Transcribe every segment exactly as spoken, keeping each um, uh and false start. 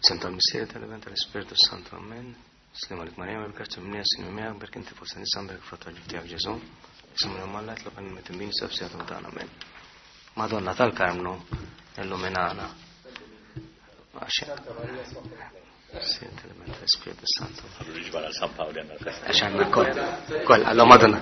Santa Missier tal-event tal-Spiritu Santo, amen. Slima lik Marija, berkat minni sinu miegħek, berk inti fost nisan berk fatwa ġibtijak Ġesu. Ismu l-mallat l-għan mit-timbin sabsijatu tagħna, amen. Madonna tal-Karmnu, illuminana. Sì, tal-event tal-Spiritu Santo. Ġbara San Paolo għanna l-kasta. Għaxanna kol, kol, għallu Madonna.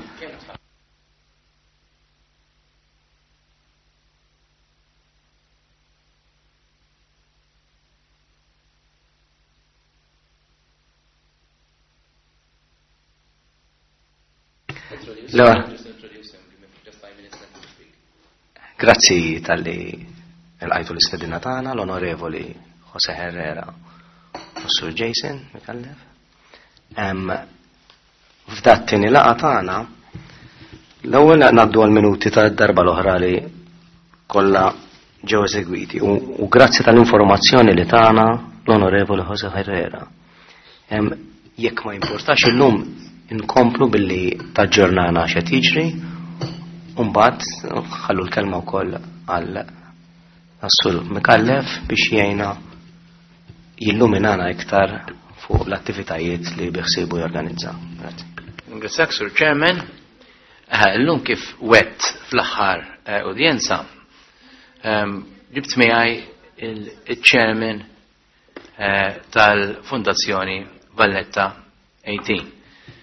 Allora, grazzi tal-li l-għajtu l-istedina tagħna l-onorevoli Jose Herrera u Sur Jason Mikallef. F'dat tieni laqa tagħna l-ewwel ngħaddu għall-minuti tad-darba l-oħra li kollha ġew eżegwiti u grazzi tal-informazzjoni li tagħna l-onorevoli Jose Herrera. Jekk ma importax illum inkomplu billi taġġornana x'qed jiġri u mbagħad ħallu l-kelma wkoll għal Sur Mikallef biex jgħinna jilluminana iktar fuq l-attivitajiet li biħsibu jorganizza. Ringrazzjak Sur Chairman. Illum kif wet fl-aħħar udjenza ġibt miegħi il-Chairman tal-Fundazzjoni Valletta eighteen.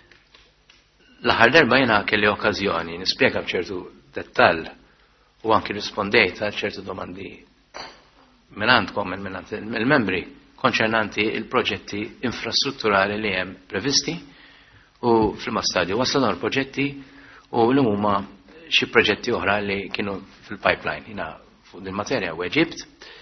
L-aħħar darba jena kelli okkażjoni nispjega b'ċertu dettall u anki rispondejt għal ċertu domandi minn għandkom minn il-membri konċernanti il-proġetti infrastrutturali li hemm previsti u fil-mastadju waslu l-proġetti u li huma xi proġetti oħra li kienu fil-pipeline jina fuq din materja u Eġipt.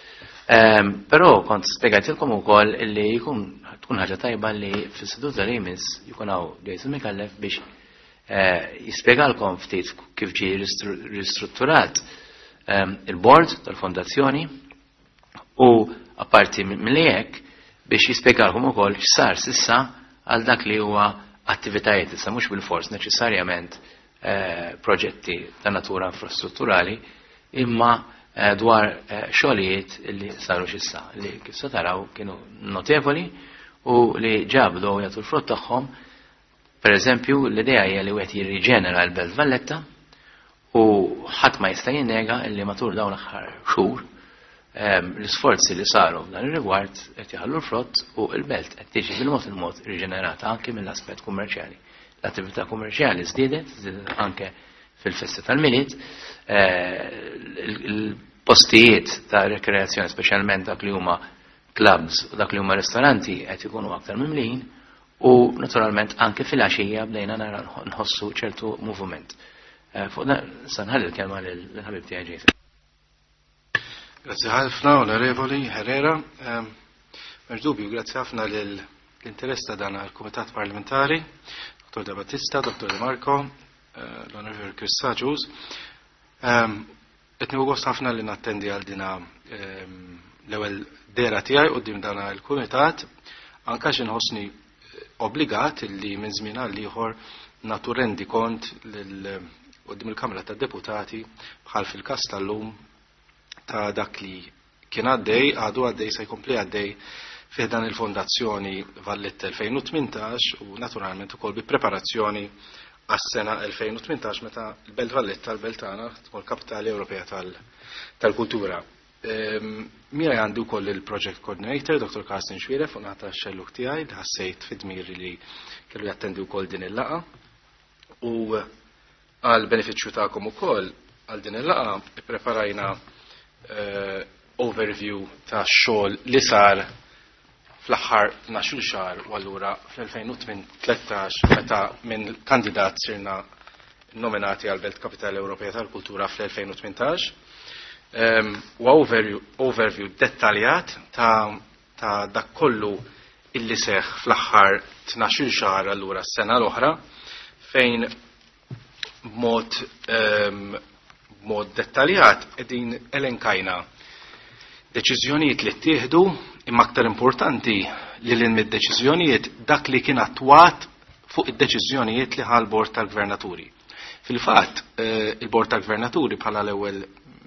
Però kont spjegajtilkom ukoll li jkun tkun ħaġa tajba li fis-seduta li jmiss jkun hawn Jason Mikallef biex jispjegalkom ftit kif ġie ristrutturat il-board tal-fondazzjoni u apparti mill hekk biex jispjegalkom ukoll x'sar s'issa għal dak li huwa attivitajiet issa mhux bil-fors neċessarjament proġetti ta' natura infrastrutturali imma dwar xogħlijiet li saru x'issa li kif se taraw kienu notevoli u li ġabdu jagħtu l-frott tagħhom. Per eżempju, l-idea hija li wieħed jirriġenera l-Belt Valletta u ħadd ma jista' jinnega li matul dawn l-aħħar xhur l-isforzi li saru f'dan ir-rigward qed jaħallu l-frott u l-belt qed tiġi bil-mod il-mod riġenerata anke mill-aspett kummerċjali. L-attività kummerċjali żdiedet, żdiedet anke fil-festa tal-Milied, il-postijiet ta' rekreazzjoni speċjalment dak li huma clubs u dak li huma ristoranti qed ikunu aktar mimlijin u naturalment anke fil-għaxija bdejna nara nħossu ċertu moviment. Fuq da sanħalli l-kelma l-ħabib tiegħi Jason. Grazie ħafna onorevoli Herrera. Mhux dubju, grazie ħafna l-interess ta' dan il-Kumitat Parlamentari, Dottor De Battista, Dottor De Marco, l-Onorevoli Chris Saġus. Qed nieħu gost ħafna li nattendi għal dina l-ewwel dera tiegħi quddiem dan il-Kumitat, anke xi nħossni obbligat li minn żmien għal ieħor nagħtu rendi kont quddiem il-Kamra tad-Deputati bħal fil-każ tal-lum ta' dak li kien għaddej, għadu għaddej se jkompli għaddej fih dan il-Fondazzjoni Valletta elfejn u tmintax u naturalment ukoll bi preparazzjoni għas-sena elfejn u tmintax meta l-Belt Valletta l-Belt tagħna tkun kapitali Ewropea tal-Kultura. Mira għandi wkoll il-Project Coordinator, Doktor Carsten Xwiref, u nagħta x-xelluk tiegħi li ħassejt fid-dmiri li kellu jattendi wkoll din il-laqa. U għal benefiċċju tagħkom ukoll għal din il-laqa ippreparajna overview ta' xogħol li sar fl-aħħar naxul xahar u allura fl-elfejn u tlettax meta minn kandidat sirna nominati għal Belt Kapitali Ewropea tal-Kultura fl-elfejn u tmintax. U overview, overview dettaljat ta', ta dak kollu illi seħ fl-aħħar tnax-il xahar allura s-sena l-oħra fejn b'mod um, b'mod dettaljat qegħdin elenkajna deċiżjonijiet li ttieħdu imma aktar importanti li lil mid-deċiżjonijiet dak li kien attwat fuq id-deċiżjonijiet li ħal bord tal-Gvernaturi. Fil-fatt, eh, il-Bord tal-Gvernaturi bħala l-ewwel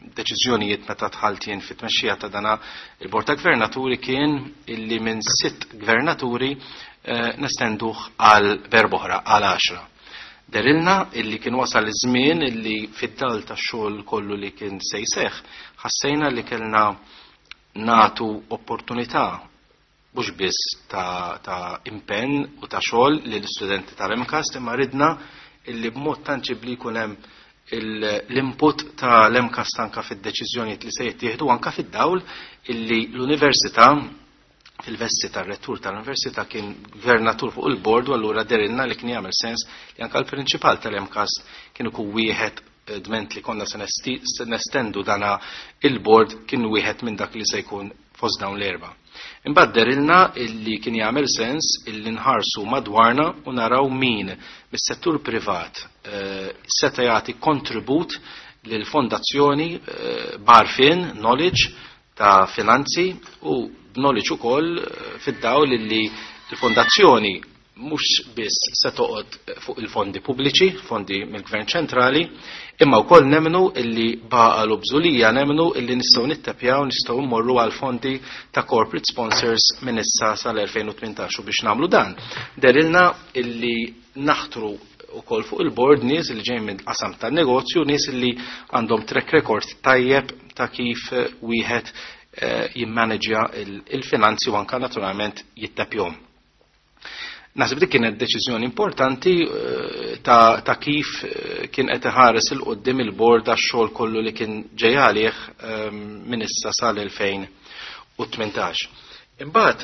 deċiżjonijiet meta tħaltien fit-tmexxija ta' dana il-Bord ta' Gvernaturi kien illi minn sitt gvernaturi nestenduh għal berboħra għal għaxra. Derilna illi kien wasal iż-żmien illi fid-dal tax-xogħol kollu li kien se jseħħ, ħassejna li kellna natu opportunità mhux biss ta', ta impenn u ta' xogħol lill istudenti tal-Emcast, imma ridna illi b'mod tanġibli jkun hemm l-input ta' l-Emcast anka fid-deċiżjonijiet li se jittieħdu anka fid-dawl illi l-Università fil-vesti tar-rettur tal-Università kien gvernatur fuq il-bord u allura derilna li kien jagħmel sens li anka l-prinċipal tal-Emcast kien ikun wieħed dment li konna se nestendu dana il-bord kien wieħed minn dak li se jkun fost dawn l-erba'. Imbagħad derilna illi kien jagħmel sens illi nħarsu madwarna u naraw min mis-settur privat seta' jagħti kontribut lil fondazzjoni barfin knowledge ta' finanzi u knowledge ukoll fid-dawl illi l-fondazzjoni mhux biss se toqgħod fuq il-fondi pubbliċi, fondi mill-Gvern ċentrali, imma wkoll nemmnu illi baqalu bżulija nemmnu illi nistgħu nittepjaw nistgħu mmorru għal fondi ta' corporate sponsors minn issa sal-elfejn u tmintax u biex nagħmlu dan. Derilna illi naħtru ukoll fuq il-bord nies li ġejjin minn qasam tan-negozju, nies illi għandhom track record tajjeb ta' kif wieħed jimmaneġja il-finanzi u anke naturalment jittepjhom. Naħseb dik kienet deċiżjoni importanti ta', ta kif kien qed iħares il qudiem il-bord għax-xogħol kollu li kien ġej għalih minn issa sal-elfejn u tmintax. Imbagħad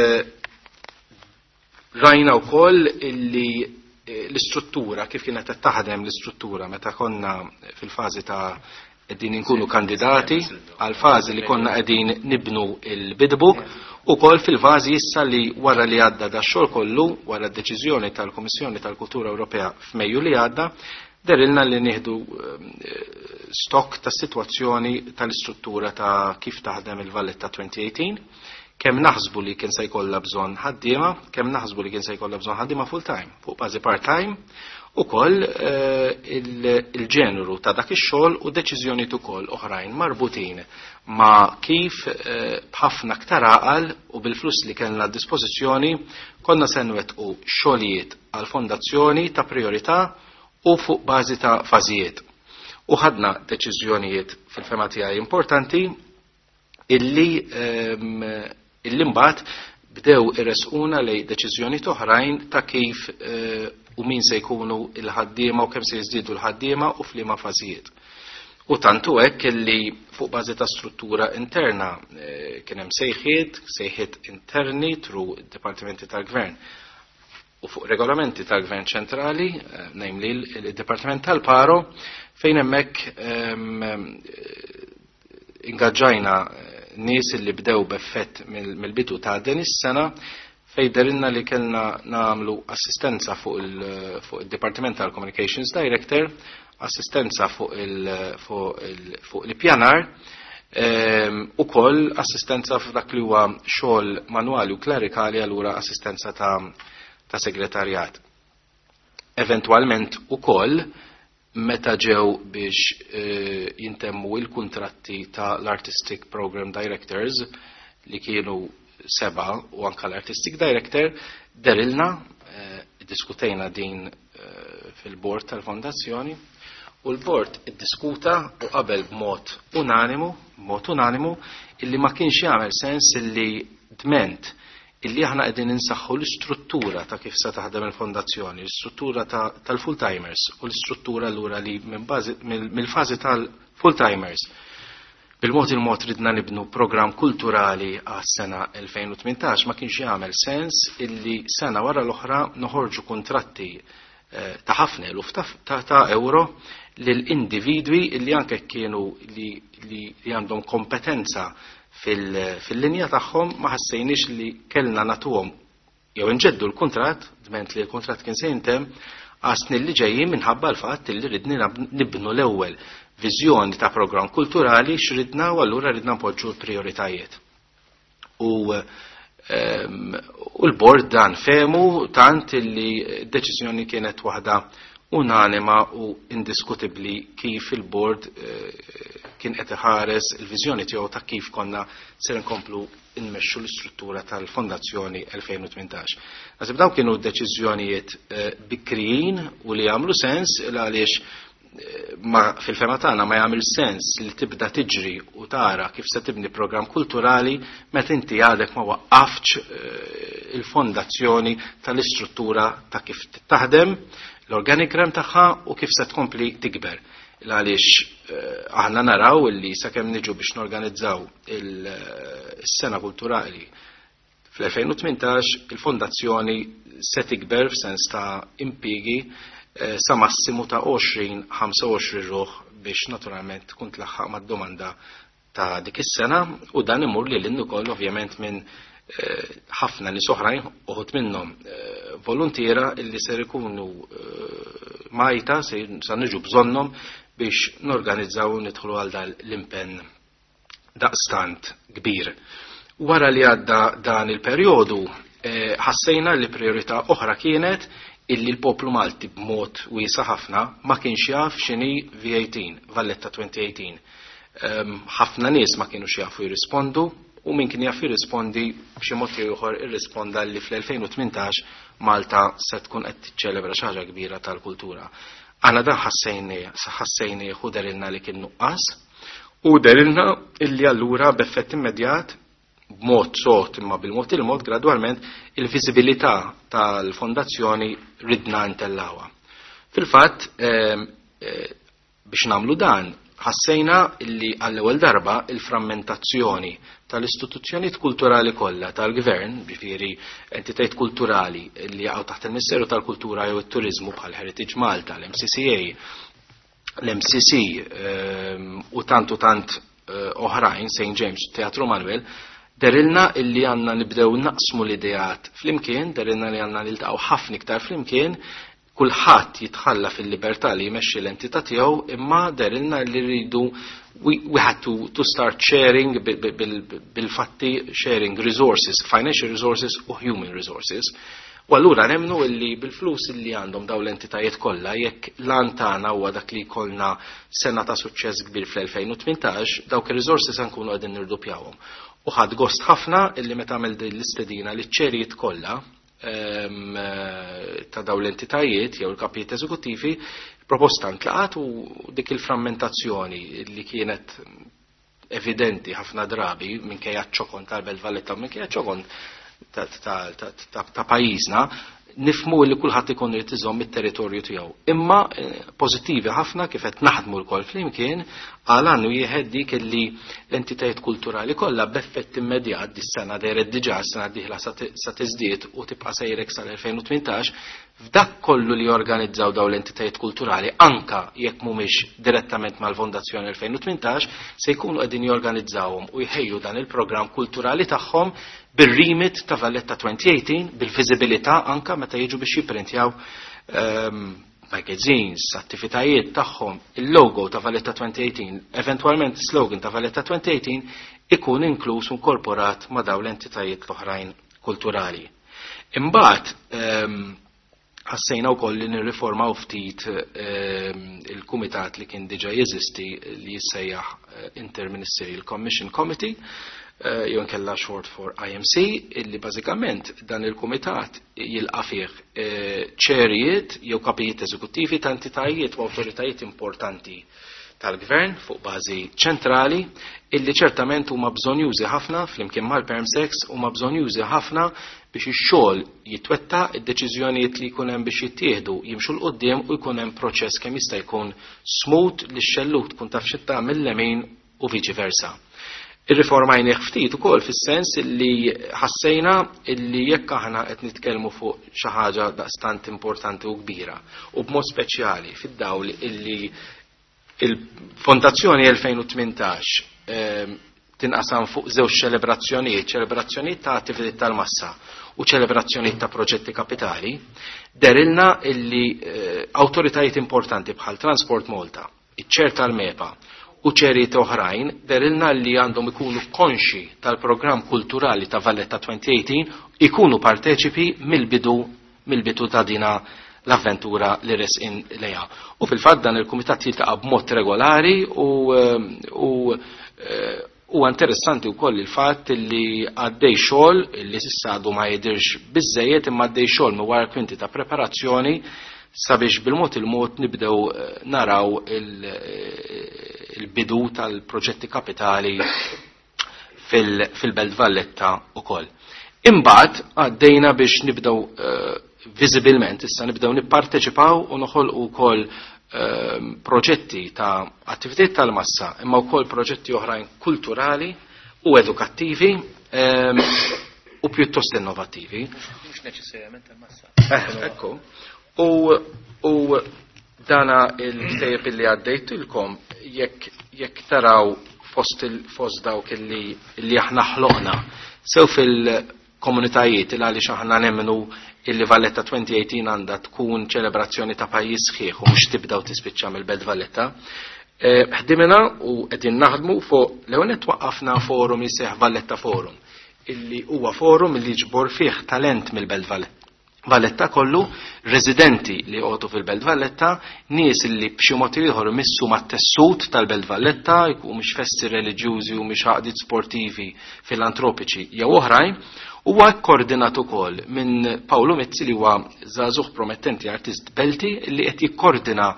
rajna wkoll illi l-istruttura kif kienet qed taħdem l-istruttura meta konna fil-fażi ta' qegħdin inkunu kandidati għal fażi li konna qegħdin nibnu il-bidbook u kol fil-fażi issa li wara li għadda da xogħol kollu wara d-deċiżjoni tal-Kummissjoni tal-Kultura Ewropea f'Mejju li għadda derilna li nieħdu stock ta' sitwazzjoni tal-istruttura ta' kif taħdem il-Valletta twenty eighteen, kemm naħsbu li kien se jkollha bżonn ħaddiema, kemm naħsbu li kien se jkollha bżonn ħaddiema full time, fuq bażi part time, ukoll il-ġeneru ta' dak ix-xogħol u deċiżjonijiet ukoll oħrajn marbutin ma' kif b'ħafna aktar għaqal u bil-flus li kellna a dispożizzjoni konna se nwettqu xogħlijiet għal fondazzjoni ta' priorità u fuq bażi ta' fażijiet. U ħadna deċiżjonijiet fil-fema tiegħi importanti illi illi mbagħad bdew irresquna lej deċiżjonijiet oħrajn ta' kif u min se jkunu il-ħaddiema u kemm se jiżdiedu l-ħaddiema u f'liema fażijiet. U tantu hekk illi fuq bażi ta' struttura interna kien hemm sejħiet, sejħiet interni tru d-dipartimenti tal-Gvern u fuq regolamenti tal-Gvern ċentrali, namely il-Dipartiment tal-Paro, fejn hemmhekk ingaġġajna nies li bdew b'effett mill-bidu ta' din is-sena fejn derinna li kellna nagħmlu assistenza fuq il-Dipartiment tal-Communications Director, assistenza fuq il-pjanar, u koll assistenza f'dak li huwa xogħol manwali u klerikali allura assistenza ta' ta' segretarjat. Eventualment ukoll meta ġew biex jintemmu il-kuntratti ta' l-Artistic Program Directors li kienu seba u anka l-Artistic Director derilna diskutejna din fil-bord tal-fondazzjoni u l-bord iddiskuta u qabel b'mod unanimu, b'mod unanimu illi ma kienx jagħmel sens illi dment illi aħna qegħdin insaħħu l-istruttura ta' kif se taħdem il-fondazzjoni, l-istruttura tal-full-timers u l-istruttura lura li mill-fażi tal-full-timers. Bil-mod il-mod ridna nibnu programm kulturali għas-sena elfejn u tmintax ma kienx jagħmel sens illi sena wara l-oħra noħorġu kuntratti ta' ħafna eluf ta' euro lil individwi illi anke kienu li għandhom kompetenza fil-linja tagħhom ma ħassejniex li kellna nagħtuhom jew inġeddu l-kuntratt, dment li l-kuntratt kien se jintem għasni li ġejjin minħabba l-fatt li ridni nibnu l-ewwel viżjoni ta' programm kulturali x'ridna u allura ridna npoġġu l-prijoritajiet. U u l-bord dan fehmu tant li d-deċiżjoni kienet waħda unanima u indiskutibli kif il-board kien qed iħares il-viżjoni tiegħu ta' kif konna ser nkomplu nmexxu l-istruttura tal-Fondazzjoni elfejn u tmintax. Naħseb dawn kienu deċiżjonijiet bikrijin u li jagħmlu sens għaliex ma fil-fema tagħna ma jagħmel sens li tibda tiġri u tara kif se tibni programm kulturali meta inti għadek ma waqqafx il-fondazzjoni tal-istruttura ta' kif taħdem, l-organigram tagħha u kif se tkompli tikber. Għaliex aħna naraw illi sakemm niġu biex norganizzaw il-sena kulturali fl-elfejn u tmintax il-fondazzjoni se tikber f'sens ta' impigi sa massimu ta' għoxrin ħamsa u għoxrin ruħ biex naturalment tkun tlaħħaq mad-domanda ta' dik is-sena u dan imur li l-innu koll ovvjament minn ħafna nies oħrajn uħud minnhom volontiera illi ser ikunu majta se niġu bżonnhom biex norganizzaw u nidħlu għal dan l-impenn daqstant kbir. Wara li għadda dan il-perjodu ħassejna li priorità oħra kienet illi l-poplu Malti b'mod wiesa ħafna ma kienx jaf x'inhi V eighteen, Valletta twenty eighteen. Ħafna nies ma kienux jafu jirrispondu u min kien jaf jirrispondi b'xi mod ieħor irrisponda li fl-elfejn u tmintax Malta se tkun qed tiċċelebra xi ħaġa kbira tal-kultura. Għana dan ħassejni u derilna li kien nuqqas u derilna illi allura b'effett immedjat b'mod sot imma bil-mod il-mod gradwalment il-viżibilità tal-fondazzjoni ridna ntellawha. Fil-fatt biex nagħmlu dan ħassejna illi għall-ewwel darba il-frammentazzjoni tal-istituzzjonijiet kulturali kollha tal-gvern, ġifieri entitajiet kulturali li jaqgħu taħt il-Ministeru tal-Kultura jew it-Turiżmu bħal Heritage Malta, l-M C C A, l-M C C u tant u tant oħrajn, Saint James, Teatru Manuel, derilna illi għandna nibdew naqsmu l-ideat flimkien, derilna li għandna niltaqgħu ħafna iktar flimkien, kulħadd jitħalla fil-libertà li jmexxi l-entità tiegħu, imma derilna li rridu we, we had to, to start sharing bil-fatti sharing resources, financial resources u human resources. U allura nemnu illi bil-flus illi għandhom daw l-entitajiet kollha jekk lan tagħna huwa dak li jkollna sena ta' suċċess kbir fl-elfejn u tmintax, dawk ir-resources nkunu qegħdin nirdupjawhom. U ħadd gost ħafna illi meta għamel din l-istedina li ċ-ċerijiet kollha ta' daw l-entitajiet jew il-kapijiet eżekuttivi proposta ntlaqat u dik il-frammentazzjoni li kienet evidenti ħafna drabi minkejja ċokon tal-Belt Valletta u minkejja ċokon ta' pajjiżna nifmu li kulħadd ikun irid iżomm it-territorju tiegħu. Imma pożittivi ħafna kif qed naħdmu lkoll flimkien għal għandu jieħed dik illi l-entitajiet kulturali kollha b'effett immedjat dis-sena dejret diġà s-sena d-dieħla sa tiżdied u tibqa' sejrek sal-elfejn u tmintax f'dak kollu li jorganizzaw daw l-entitajiet kulturali anka jekk mhumiex direttament mal-Fondazzjoni elfejn u tmintax se jkunu qegħdin jorganizzawhom u jħejju dan il-programm kulturali tagħhom bir-remit ta' Valletta twenty eighteen, bil-viżibilità anka meta jiġu biex jipprintjaw um, magazines, attivitajiet tagħhom, il-logo ta' Valletta twenty eighteen, eventwalment slogan ta' Valletta twenty eighteen ikun inkluż u inkorporat ma' dawn l-entitajiet l-oħrajn kulturali. Imbagħad um, ħassejna wkoll li nirriformaw ftit il-kumitat li kien diġà jeżisti li jissejjaħ Interministerial Commission Committee, jew nkella short for I M C, illi bażikament dan il-kumitat jilqa' fih ċerijiet jew kapijiet eżekuttivi ta' entitajiet u awtoritajiet importanti tal-gvern fuq bażi ċentrali illi ċertament huma bżonjużi ħafna flimkien mal-Permsex huma bżonjużi ħafna biex ix-xogħol jitwetta, id-deċiżjonijiet li jkun hemm biex jittieħdu jimxu l qudiem u jkun hemm proċess kemm jista' jkun smooth li x-xelluk tkun taf xi tagħmel lemin u viċi versa. Ir-riformajnieh ftit ukoll fis-sens illi ħassejna illi jekk aħna qed nitkellmu fuq xi ħaġa daqstant importanti u kbira u b'mod speċjali fid-dawl illi il-Fondazzjoni elfejn u tmintax eh, tinqasam fuq żewġ ċelebrazzjonijiet, ċelebrazzjonijiet ta' attivitajiet tal-massa u ċelebrazzjonijiet ta' proġetti kapitali, derilna illi eh, awtoritajiet importanti bħal Transport Malta, iċ-ċer tal-Mepa u ċerijiet oħrajn, derilna li għandhom ikunu konxi tal-programm kulturali ta' Valletta twenty eighteen ikunu parteċipi mill-bidu mill-bidu ta' dina l-avventura li resqin lejha. U fil-fatt dan il-kumitat jiltaqa' b'mod regolari u u huwa interessanti wkoll il-fatt li għaddej xogħol li s'issa għadu ma jidirx biżejjed imma għaddej xogħol minn wara kwinti ta' preparazzjoni sabiex bil-mod il-mod nibdew naraw il-bidu tal-proġetti kapitali fil-Belt Valletta ukoll. Imbagħad għaddejna biex nibdew visibilment issa nibdew nipparteċipaw u noħolqu wkoll proġetti ta' attivitajiet tal-massa imma wkoll proġetti oħrajn kulturali u edukattivi u pjuttost innovattivi. Mhux neċessarjament tal-massa. Ekku. U dana il-ktejjeb illi għaddejtilkom jekk jekk taraw fost fost dawk illi illi aħna ħloqna sew fil-komunitajiet il għaliex aħna nemmenu illi Valletta twenty eighteen għandha tkun ċelebrazzjoni ta' pajjiż sħiħ u mhux tibda u tispiċċa mill-Belt Valletta. Ħdimna u qegħdin naħdmu fuq l-ewwel qed waqqafna forum jisejħ Valletta Forum illi huwa forum li ġbor fih talent mill-Belt Valletta. Valletta kollu, residenti li għotu fil-Belt Valletta, nies li b'xi mod ieħor missu mat-tessut tal-Belt Valletta, jkunu mhux festi reliġjużi u mhux għaqdiet sportivi filantropiċi jew oħrajn, huwa koordinat ukoll minn Paolo Mezzi li huwa żagħżugħ promettenti artist Belti li qed jikkoordina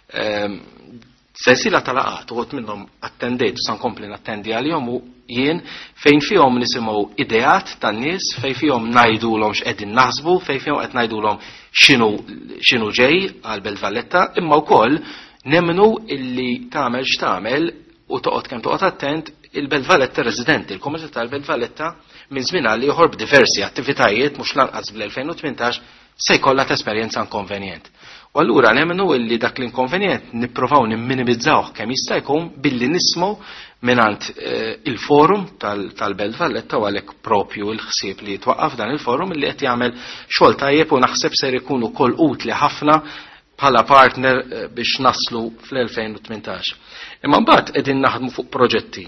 sensiela tal-laqgħat uħud minnhom attendejt u se nkompli nattendi għalihom u jien fejn fihom nisimgħu ideat tan-nies, fejn fihom ngħidulhom x'qegħdin naħsbu, fejn fihom qed ngħidulhom x'inhu x'inhu ġej għal Belt Valletta, imma wkoll nemmnu illi tagħmel x'tagħmel u toqgħod kemm toqgħod attent il-Belt Valletta residenti, il-komunità tal-Belt Valletta minn żmien għal ieħor b'diversi attivitajiet mhux lanqas bl-elfejn u tmintax se jkollha esperjenza inkonvenjent. U allura nemmnu illi dak l-inkonvenjent nippruvaw nimminimizzawh kemm jista' jkun billi nismgħu mingħand il-forum tal-Belt Valletta u għalhekk propju l-ħsieb li twaqqaf dan il-forum illi qed jagħmel xogħol tajjeb u naħseb ser ikun ukoll utli ħafna bħala partner biex naslu fl-elfejn u tmintax. Imma mbagħad qegħdin naħdmu fuq proġetti.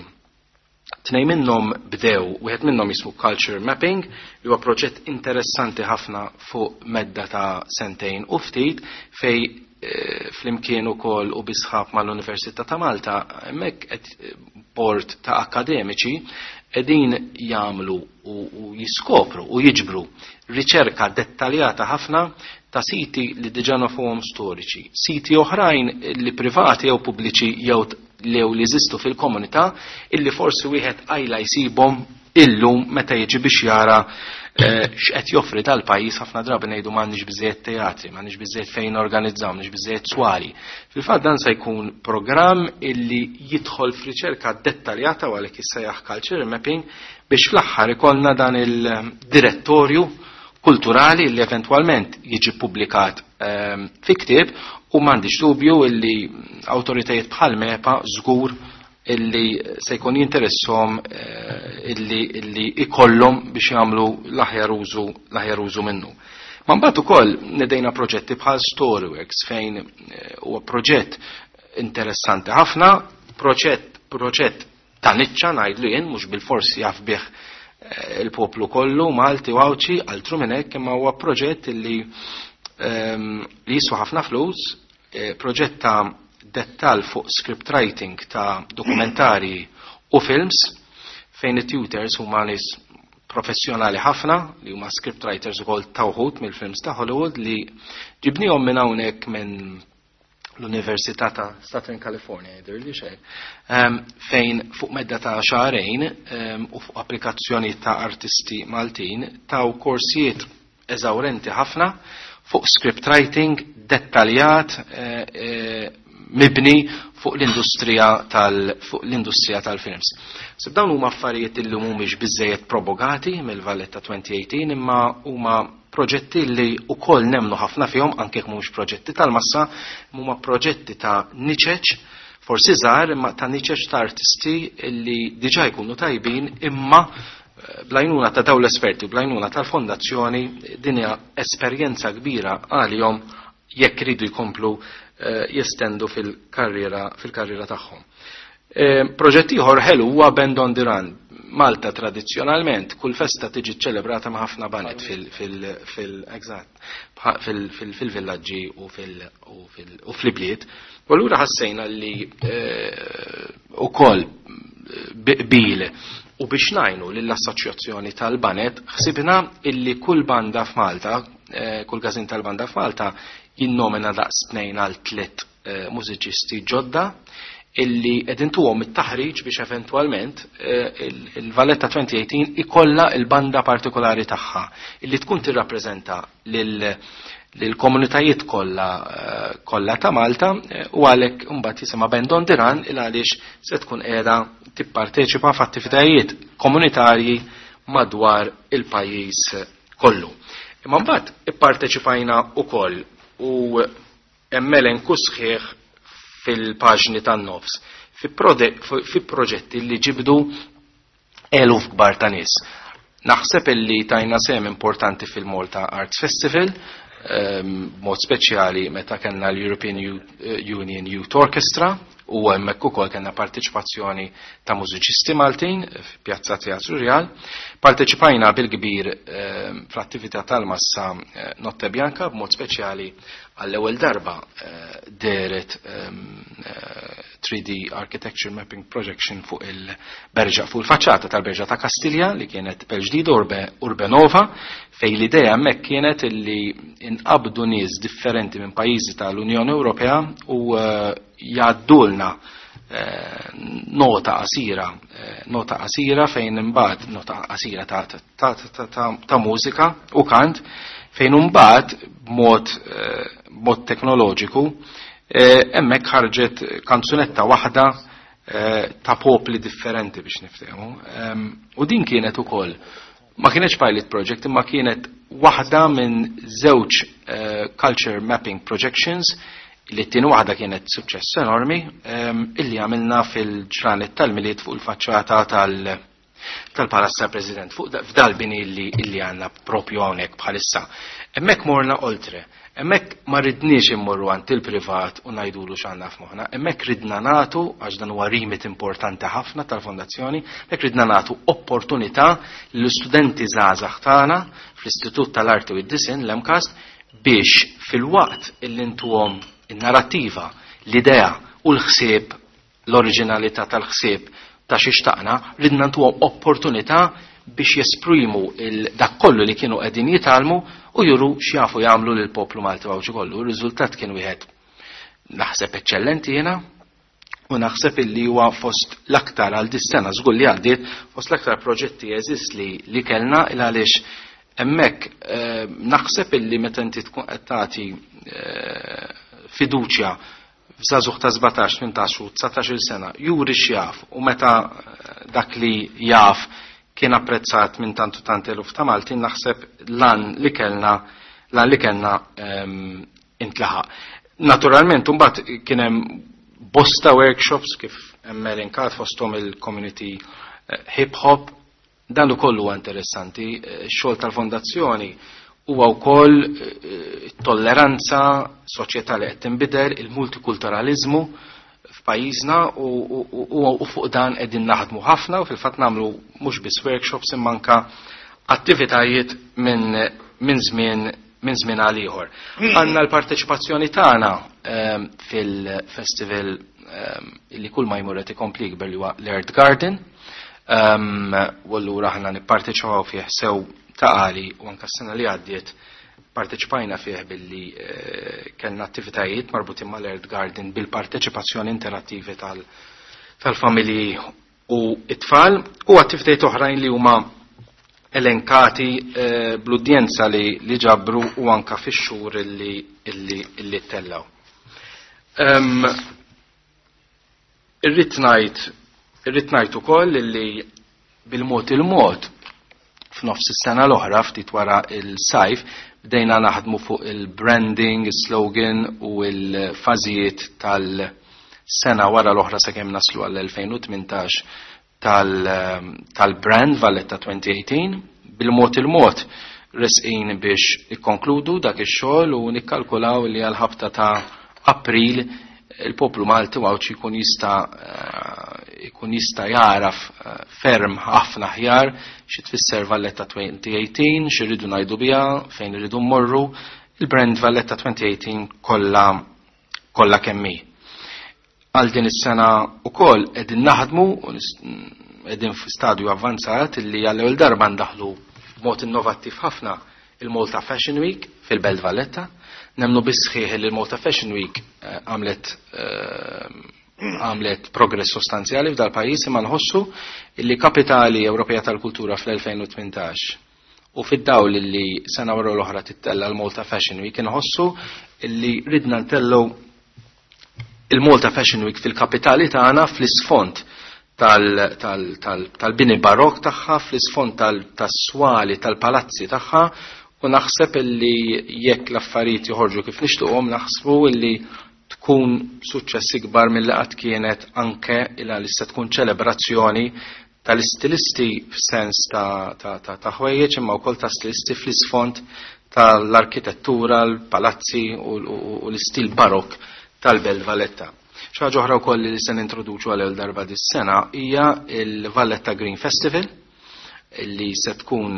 Tnej minnhom bdew, wieħed minnhom jismu Culture Mapping, li huwa proġett interessanti ħafna fuq medda ta' sentejn u ftit fej flimkien ukoll u bisħab mal-Università ta' Malta, hemmhekk qed bord ta' akademiċi qegħdin jagħmlu u jiskopru u jiġbru riċerka dettaljata ħafna ta' siti li diġà nafuhom storiċi, siti oħrajn li privati jew pubbliċi jew lew li jeżistu fil-komunità illi forsi wieħed għajla jsibhom illum meta jiġi biex jara x'qed joffri tal-pajjiż ħafna drabi ngħidu m'għandniex biżejjed teatri, m'għandniex biżejjed fejn organizzaw, m'għandniex biżejjed swali. Fil-fatt dan se jkun programm illi jidħol f'riċerka dettaljata u għalhekk jissejjaħ Culture Mapping biex fl-aħħar ikollna dan il-direttorju kulturali li eventwalment jiġi publikat fi ktieb u m'għandix dubju illi awtoritajiet bħal mepa żgur illi se jkun jinteressom illi illi ikollhom biex jagħmlu l-aħjar użu l-aħjar użu minnu. Ma mbagħad ukoll nedejna proġetti bħal Storyworks fejn huwa proġett interessanti ħafna, proġett proġett ta' niċċa ngħidlu jien mhux bil-forsi jaf bih il-poplu kollu Malti u Awċi altru minn hekk imma huwa proġett illi li jiswa ħafna flus, proġett ta' dettal fuq script writing ta' dokumentari u films fejn it-tutors huma nies professjonali ħafna li huma script writers ukoll ta' wħud mill-films ta' Hollywood li ġibnihom minn hawnhekk minn l-Università ta' Southern California jidher li xejn fejn fuq medda ta' xahrejn u fuq applikazzjoni ta' artisti Maltin taw korsijiet eżawrenti ħafna fuq script writing dettaljat mibni fuq l-industrija tal fuq l-industrija tal-films. Sib dawn huma affarijiet illi mhumiex biżejjed propagati mill-Valletta twenty eighteen imma huma proġetti li wkoll nemmnu ħafna fihom anke jekk mhumiex proġetti tal-massa, huma proġetti ta' niċeċ forsi żgħar imma ta' niċeċ ta' artisti li diġà jkunu tajbin imma blajnuna ta' dawn l-esperti, blajnuna tal-fondazzjoni din hija esperjenza kbira għalihom jekk ridu jkomplu jestendu fil-karriera fil-karriera tagħhom. Proġett ieħor ħelu huwa Bend on the Run. Malta tradizzjonalment kull festa tiġi ċelebrata ma' ħafna banet fil-villaġġi u fil-bliet. U allura ħassejna li ukoll bil u biex ngħinu lill-assoċjazzjoni tal-banet ħsibna illi kull banda f'Malta, kull gażin tal-banda f'Malta jinnomina daqs tnejn għal tliet mużiċisti ġodda illi qegħdin tuhom it-taħriġ biex eventwalment il-Valletta twenty eighteen ikollha il-banda partikolari tagħha illi tkun tirrappreżenta lill-komunitajiet kollha kollha ta' Malta u għalhekk imbagħad jisimha Bendon Diran il għaliex se tkun qiegħda tipparteċipa f'attivitajiet komunitarji madwar il-pajjiż kollu. Imma mbagħad ipparteċipajna wkoll u hemm elenku sħiħ fil-paġni tan-nofs fi proġetti li ġibdu eluf kbar ta' nies. Naħseb illi tajna sem importanti fil-Malta Arts Festival, mod speċjali meta kellna l-European Union Youth Orchestra u hemmhekk ukoll kellna parteċipazzjoni ta' mużiċisti Maltin f'Pjazza Teatru Real. Parteċipajna bil-kbir fl-attività tal-massa Notte Bianca b'mod speċjali għall-ewwel darba deret three D Architecture Mapping Projection fuq il-berġa fuq il-faċċata tal-Berġa ta' Kastilja li kienet Belġdida Urbanova fejn l-idea hemmhekk kienet illi inqabdu nies differenti minn pajjiżi tal-Unjoni Ewropea u jgħaddulna nota qasira, nota qasira fejn imbagħad nota qasira ta' ta' ta' ta' mużika u kant fejn imbagħad b'mod mod teknoloġiku hemmhekk ħarġet kanzunetta waħda ta' popli differenti biex niftehmu. U din kienet ukoll ma kienx pilot project imma kienet waħda minn żewġ culture mapping projections li t-tieni waħda kienet suċċess enormi illi għamilna fil-ġranet tal-miliet fuq il-faċċata tal- tal-Palazz tal-President fuq f'dal-bini illi illi għandna propju hawnhekk bħalissa. Hemmhekk morna oltre. Hemmhekk ma ridniex immorru għand il-privat u ngħidulu x'għandna f'moħħna. Hemmhekk ridna nagħtu għax dan huwa rimit importanti ħafna tal-fondazzjoni, hemmhekk ridna nagħtu opportunità lill-istudenti żgħażagħ tagħna fl-Istitut tal-Arti u d-Disin l-Emkast biex fil-waqt illi intuhom in-narrattiva, l-idea u l-ħsieb, l-oriġinalità tal-ħsieb ta' xi xtaqna, ridna ntuhom opportunità biex jesprimu dak kollu li kienu qegħdin jitalmu u juru x'jafu jagħmlu lil poplu Malti għawġi kollu. Ir-riżultat kien wieħed naħseb eċċellenti jiena u naħseb illi huwa fost l-aktar għal dis-sena żgur li għaddiet fost l-aktar proġetti eżist li li kellna il għaliex hemmhekk naħseb illi meta inti tkun qed tagħti fiduċja f'żagħżugħ ta' żbatax, tmintax u tsatax-il sena juri x'jaf u meta dak li jaf kien apprezzat minn tantu tant eluf ta' Malti naħseb lan li kellna lan li kellna intlaħaq. Naturalment imbagħad kien hemm bosta workshops kif hemm elenkat fosthom il-community hip hop dan ukoll huwa interessanti. X-xogħol tal-fondazzjoni huwa wkoll tolleranza soċjetà li qed tinbidel, il-multikulturalizmu f'pajjiżna u fuq dan qegħdin naħdmu ħafna u fil-fatt nagħmlu mhux biss workshops imma anke attivitajiet minn minn żmien minn żmien għal ieħor. Għandna l-parteċipazzjoni tagħna fil-festival li kull ma jmur qed ikompli jikber li huwa l-Earth Garden. U allura aħna nipparteċipaw fih sew taqali u anke s-sena li għaddiet parteċipajna fih billi kellna attivitajiet marbutin mal-Earth Garden bil-parteċipazzjoni interattivi tal-familji u it-tfal u attivitajiet oħrajn li huma elenkati bl-udjenza li li ġabru u anke fix-xhur illi illi ttellaw. Irrid ngħid irrid ngħid ukoll illi bil-mod il-mod f'nofs is-sena l-oħra ftit wara il-sajf bdejna naħdmu fuq il-branding, il-slogan u il-fażijiet tal-sena wara l-oħra sakemm naslu għall-elfejn u tmintax tal-brand Valletta twenty eighteen. Bil-mod il-mod resqin biex ikkonkludu dak ix-xogħol u nikkalkulaw li għal-ħabta ta' April il-poplu Malti għawċ jkun jista' ikun jista' jaraf ferm ħafna ħjar xi tfisser Valletta twenty eighteen, x'irridu ngħidu biha, fejn irridu mmorru, il-brand Valletta twenty eighteen kollha kollha kemm hi. Għal din is-sena wkoll qegħdin naħdmu qegħdin f'stadju avvanzat illi għall-ewwel darba ndaħlu b'mod innovattiv ħafna il-Malta Fashion Week fil-Belt Valletta. Nemnu bisħieħ li l-Malta Fashion Week għamlet għamlet progress sostanzjali f'dal pajjiż imma nħossu illi kapitali Ewropea tal-Kultura fl-twenty eighteen u fid-dawl illi sena wara l-oħra tittella l-Malta Fashion Week inħossu illi ridna ntellu il-Malta Fashion Week fil-kapitali tagħna fl-isfond tal-bini barok tagħha, fl-isfond tas-swali tal-palazzi tagħha, u naħseb illi jekk l-affarijiet joħorġu kif nixtuqhom naħsbu illi tkun suċċess ikbar mill qatt kienet anke illa li se tkun ċelebrazzjoni tal-istilisti f'sens ta' ta' ta' ħwejjeġ imma wkoll ta' stilisti fl-isfond tal-arkitettura, l-palazzi u l-istil barok tal-Belt Valletta. Xi ħaġa oħra wkoll li se nintroduċu għal darba dis-sena hija il-Valletta Green Festival illi se tkun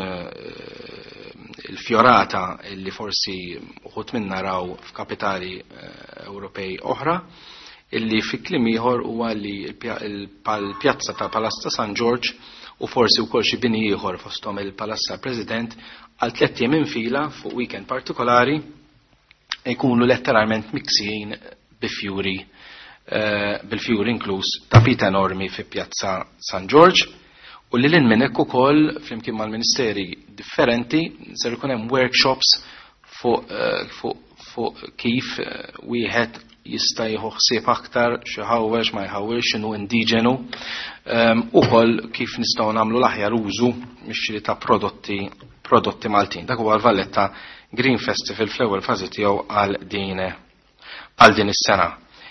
il-fjorata illi forsi uħut minna raw f'kapitali Ewropej oħra illi fi kliem ieħor huwa li l-pjazza ta' Palazza San George u forsi wkoll xi bini ieħor fosthom il-Palazza President għal tliet jiem infila fuq weekend partikolari jkunu letteralment miksijin bi-fjuri bil-fjuri inkluż tapita enormi fi Pjazza San George. U li l-in minnek u koll, flimkien mal-ministeri differenti, ser ikun hemm workshops fuq fu, fu kif wieħed jista' jieħu ħsieb aktar xi ħawweġ ma jħawwilx x'inhu indiġenu, u koll kif nistgħu nagħmlu l-aħjar użu mixri ta' prodotti prodotti Maltin. Dak huwa l-Valletta Green Festival fl-ewwel fażi tiegħu għal din għal din is-sena.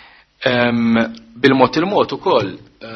Bil-mod il-mod ukoll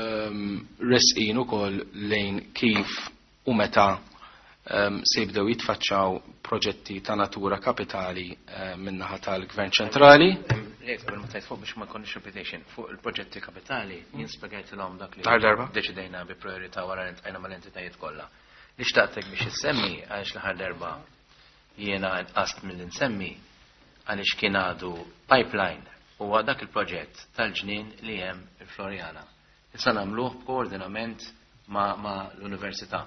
resqin ukoll lejn kif u meta se jibdew jitfaċċaw proġetti ta' natura kapitali min-naħa tal-Gvern ċentrali. Ma tajt fuq biex ma jkunx repetition fuq il-proġetti kapitali jinspjegajtilhom dak li deċidejna bi priorità wara ntqajna mal-entitajiet kollha. Li xtaqtek biex issemmi għaliex l-aħħar darba jiena nqast mill-insemmi għaliex kien għadu pipeline huwa dak il-proġett tal-ġnien li hemm il-Florjana. Issa nagħmluh b'koordinament ma' ma' l-Università.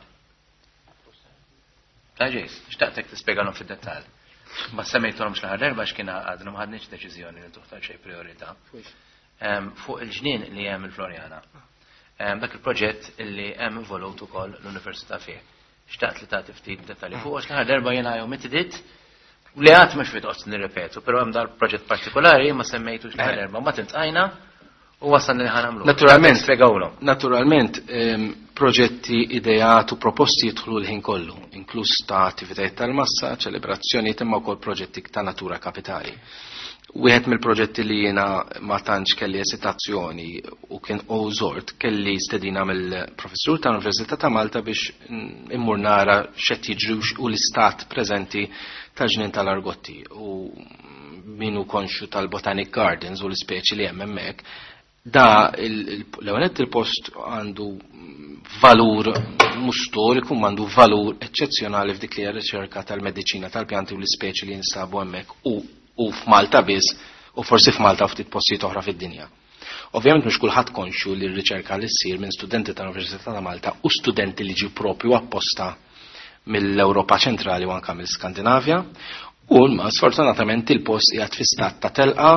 Taġis, xtaqtek tispjegalhom fid-dettall. Ma semmejthomx l-aħħar darba x'kien għadna ma ħadniex deċiżjoni li tuħtaġ xejn priorità. Fuq il-ġnien li hemm il-Florjana. Dak il-proġett li hemm involut ukoll l-Università fih. Xtaqt li tagħti ftit dettalji fuq għax l-aħħar darba jiena omitted li għat mux fit-qost nirrepetu, pero għam dar proġett partikolari ma semmejtux l erba ma tintqajna u wasan li ħanamlu. Naturalment, naturalment proġetti, idejat u proposti jidħlu l-ħin kollu, inkluż ta' attivitajiet tal-massa, ċelebrazzjoni imma wkoll proġetti ta' natura kapitali. Wieħed mill-proġetti li jiena ma tantx kelli esitazzjoni u kien użort kelli stedina mill-professur tal-Università ta' Malta biex immur nara x'qed jiġri u l-istat preżenti tal-ġnien tal-argotti u minu konxu tal-Botanic Gardens u l-speċi li hemm hemmhekk. Da l-ewwel il-post għandu valur mhux storiku ma għandu valur eċċezzjonali f'dik li hija riċerka tal-mediċina tal-pjanti u l-ispeċi li jinsabu hemmhekk u u f'Malta biss u forsi f'Malta ftit postijiet oħra fid-dinja. Ovvjament mhux kulħadd konxu li r-riċerka li ssir minn studenti tal-Università ta' Malta u studenti li ġew propju apposta mill-Ewropa ċentrali u anke mill-Skandinavja u ma sfortunatament il-post qiegħed fi stat ta' telqa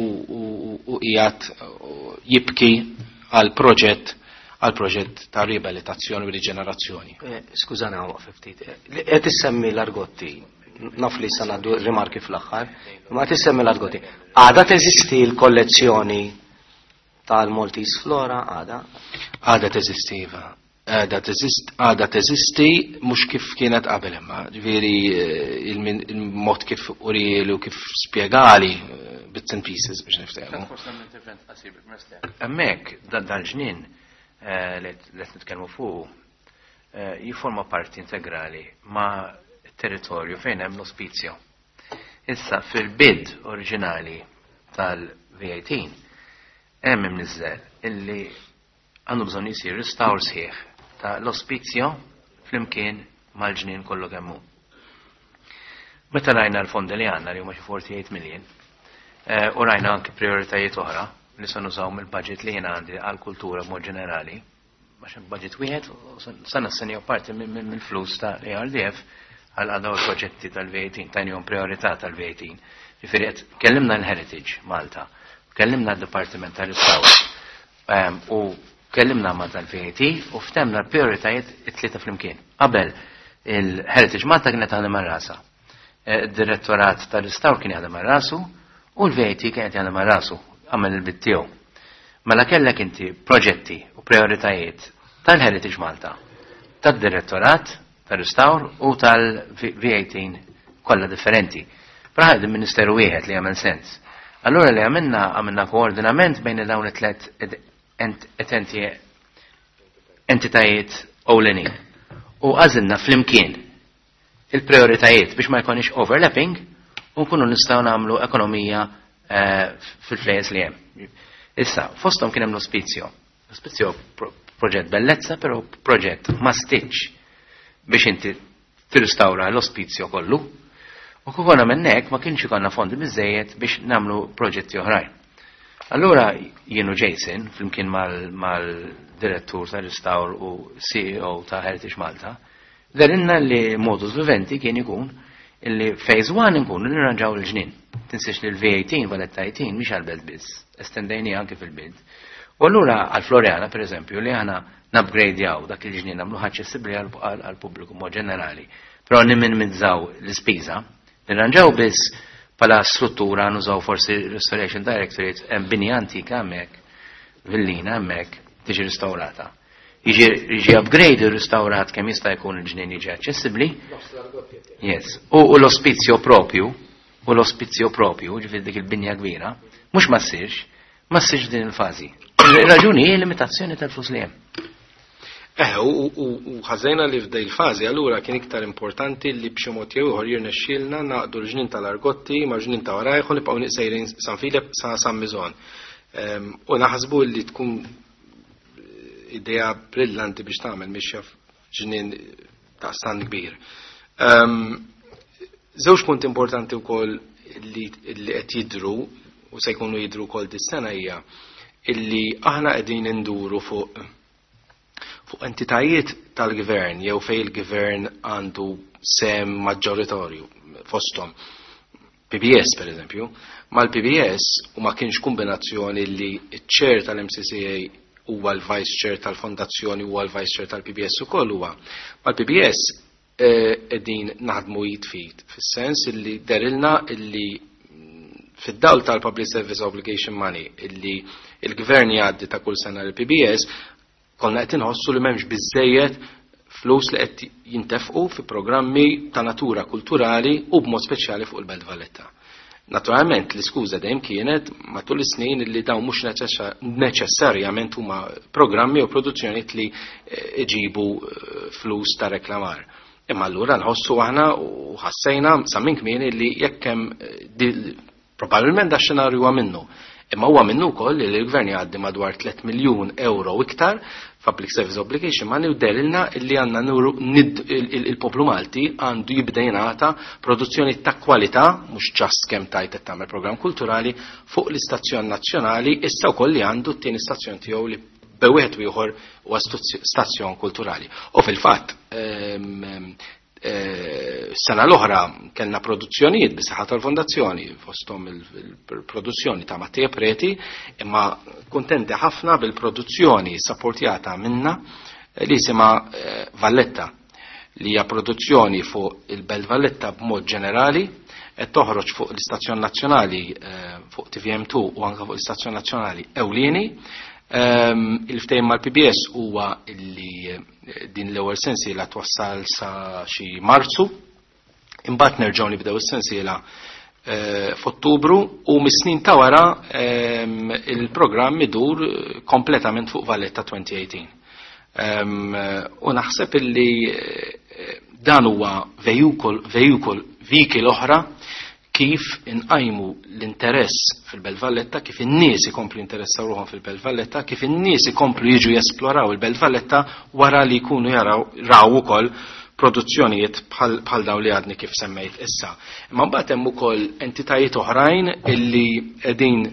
u qiegħed jibki għal proġett għal proġett ta' riabilitazzjoni u riġenerazzjoni. Skużani għaw ftit. Qed issemmi l-argotti. Naf li sa ngħaddu rimarki fl-aħħar, ma tissemmi l-argotti. Għada teżisti l-kollezzjoni tal-Maltese Flora għada? Għada teżistiva. Għada teżisti mhux kif kienet qabel imma. Ġifieri il-mod kif urielu kif spjegali bits and pieces biex niftehmu. Hemmhekk dan ġnien li qed nitkellmu fuq jiforma parti integrali ma' territorju fejn hemm l-ospizju. Issa fil-bid oriġinali tal-V eighteen hemm imniżżel illi għandu bżonn isir restawr sħiħ ta' l-ospizjo flimkien mal-ġnien kollu kemmu. Meta rajna l-fondi li għandna li huma xi forty-eight million, u rajna anke prioritajiet oħra li se nużaw mill-budget li jiena għandi għall-kultura b'mod ġenerali, għax budget wieħed sa nassenjew parti mill-flus ta' A R D F għal dawn il-proġetti tal-V eighteen, tajnihom priorità tal-V eighteen. Ġifieri qed kellimna l-Heritage Malta, kellimna d-Dipartiment tal-Restawr u kellimna ma tal-V eighteen u ftemna l-prioritajiet it-tlieta flimkien. Qabel il-Heritage Malta kienet għadha mar-rasa. Id-Direttorat tal-Restawr kien jaħdem mar-rasu u l-V eighteen kienet jaħdem mar-rasu għamel il-bit tiegħu. Mela kellek inti proġetti u prioritajiet tal-Heritage Malta, tad-Direttorat tal-Restawr u tal-V eighteen kollha differenti. Praħed il-Ministeru wieħed li għamel sens. Allura li għamilna għamilna koordinament bejn dawn it-tlet entitajiet ewlenin. U għażilna flimkien il-prioritajiet biex ma jkunx overlapping u nkunu nistgħu nagħmlu ekonomija fil-flejes li hemm. Issa, fosthom kien hemm l-ospizjo. L-ospizjo proġett bellezza, però proġett ma stitx biex inti tirrestawra l-ospizjo kollu. U kukona mennek ma kienx ikonna fondi biżejjed biex namlu proġetti oħrajn. Allura jienu Jason, flimkien mal-direttur tal-Restawr u C E O ta' Heritage Malta, darinna li modus viventi kien ikun illi phase one nkunu nirranġaw il-ġnien. Tinsiex li l-V eighteen Valletta eighteen mhix għal-belt biss, estendejni anke fil-bid. U allura għal-Floriana, per eżempju, li għana nabgradejaw dak il-ġnien nagħmlu aċċessibbli għal-pubbliku mod ġenerali, però nimminimizzaw l-ispiża. Nirranġaw biss pala struttura nużaw forsi Restoration Directorate hemm bini antika hemmhekk, villina hemmhekk tiġi restaurata. Jiġi upgrade restaurat kemm jista' jkun il-ġnien jiġi aċċessibbli. Yes. U l-ospizjo propju, u l-ospizjo propju, ġifieri dik il-binja kbira, mhux ma ssirx, ma ssirx din il-fażi. Ir-raġuni hi limitazzjoni tal-flus li hemm. Eh, u ħażejna li f'dej il-fażi allura kien iktar importanti li b'xi mod jew ieħor jirnexxielna naqdu l-ġnien tal-Argotti ma' ġnien ta' Warajħu nibqgħu niqsejrin San Filip sa San Mizon. U naħsbu li tkun idea brillanti biex tagħmel mixja f'ġnien ta' stan kbir. Żewġ punti importanti wkoll li qed jidhru u se jkunu jidhru wkoll dis-sena hija illi aħna qegħdin induru fuq fuq entitajiet tal-gvern jew fej il-gvern għandu sem maġġoritorju fosthom P B S per eżempju, mal-P B S u ma kienx kombinazzjoni li ċ-chair tal-M C C A huwa l-vice chair tal-fondazzjoni huwa l-vice chair tal-P B S ukoll huwa. Mal-P B S qegħdin naħdmu jitfid fis-sens illi derilna illi fid-dawl tal-Public Service Obligation Money illi il-gvern jgħaddi ta' kull sena l-P B S konna qed inħossu li m'hemmx biżejjed flus li qed jintefqu fi programmi ta' natura kulturali u b'mod speċjali fuq il-Belt Valletta. Naturalment l-iskuża dejjem kienet matul is-snin li dawn mhux neċessarjament huma programmi u produzzjonijiet li iġibu flus ta' reklamar. Imma allura nħossu aħna u ħassejna sa minn kmieni li jekk hemm probabbilment da xenarju huwa minnu. Imma huwa minnu wkoll li l-gvern jgħaddi madwar tliet miljun euro iktar Public Service Obligation ma newdelilna li għandna nuru il-poplu Malti għandu jibda jingħata produzzjoni ta' kwalità mhux ġast kemm tajt qed tagħmel programm kulturali fuq l-istazzjon nazzjonali issa wkoll li għandu t-tieni stazzjon tiegħu li bewieħed u ieħor huwa stazzjon kulturali. U fil-fatt sena l-oħra kellna produzzjonijiet bis-saħħa tal-fondazzjoni fosthom il-produzzjoni ta' Mattia Preti imma kuntenti ħafna bil-produzzjoni sapportjata minna li jisimha Valletta li hija produzzjoni fuq il-Belt Valletta b'mod ġenerali qed toħroġ fuq l-Istazzjon Nazzjonali fuq T V M two u anke fuq l-Istazzjon Nazzjonali Ewlieni. Um, il-ftehim mal-P B S huwa illi din l-ewwel sensiela twassal sa xi Marzu, imbagħad nerġgħu nibdew is-sensiela uh, f'Ottubru u mis-snin ta' wara um, il-programm idur kompletament fuq Valletta twenty eighteen. Um, u naħseb illi uh, dan huwa vejukol vejukol vikil oħra kif inqajmu l-interess fil-Belt Valletta, kif in-nies ikomplu interessaw ruħhom fil-Belt Valletta, kif in-nies ikomplu jiġu jesploraw il-Belt Valletta wara li jkunu jaraw raw ukoll produzzjonijiet bħal dawn li għadni kif semmejt issa. Imma mbagħad hemm ukoll entitajiet oħrajn illi qegħdin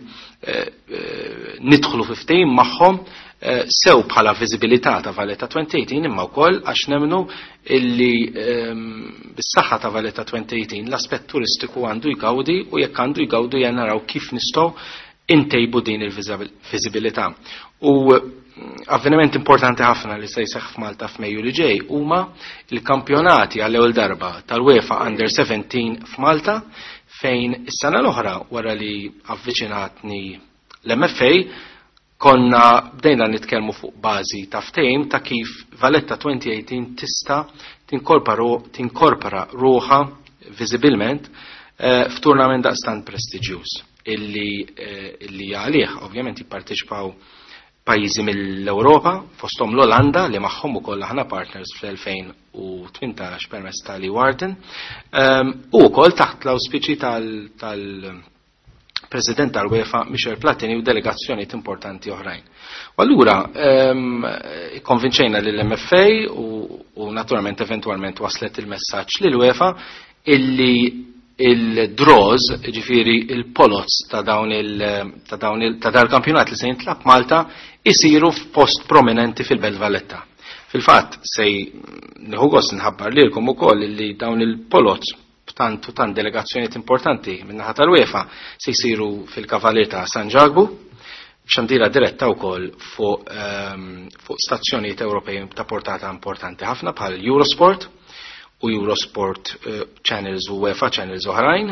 nidħlu fi ftehim magħhom sew bħala viżibilità ta' Valletta twenty eighteen imma wkoll għax nemnu illi bis-saħħa ta' Valletta twenty eighteen l-aspett turistiku għandu jgawdi u jekk għandu jgawdu jen naraw kif nistgħu intejbu din il-viżibilità. U avveniment importanti ħafna li se jseħħ f'Malta f'Mejju li ġej huma il-kampjonati għall-ewwel darba tal-UEFA Under seventeen f'Malta fejn is-sena l-oħra wara li avviċinatni l-M F A konna bdejna nitkellmu fuq bażi ta' ftehim ta' kif Valletta twenty eighteen tista' tinkorpora ruħha viżibilment f'turnament daqstant prestiġjuż illi illi għalih ovvjament jipparteċipaw pajjiżi mill-Ewropa fosthom l-Olanda li magħhom ukoll aħna partners fl-twenty eighteen permezz tal-Lee Warden u wkoll taħt l-awspiċi tal President tal-UEFA Michel Platini u delegazzjonijiet importanti oħrajn. U allura konvinċejna lill-M F A u naturalment eventwalment waslet il-messaġġ lil UEFA illi il-draws, ġifieri il-polots ta' dawn il ta' dawn il ta' dal-kampjonat li se jintlab Malta isiru f'post prominenti fil-Belt Valletta. Fil-fatt se nieħu gost nħabbar lilkom ukoll li dawn il-polots tant u tant delegazzjonijiet importanti min-naħa tal-UEFA se jsiru fil-Kavallir ta' San Ġagbu, xandira diretta wkoll fuq fuq stazzjonijiet Ewropej ta' portata importanti ħafna bħal Eurosport u Eurosport channels u UEFA channels oħrajn,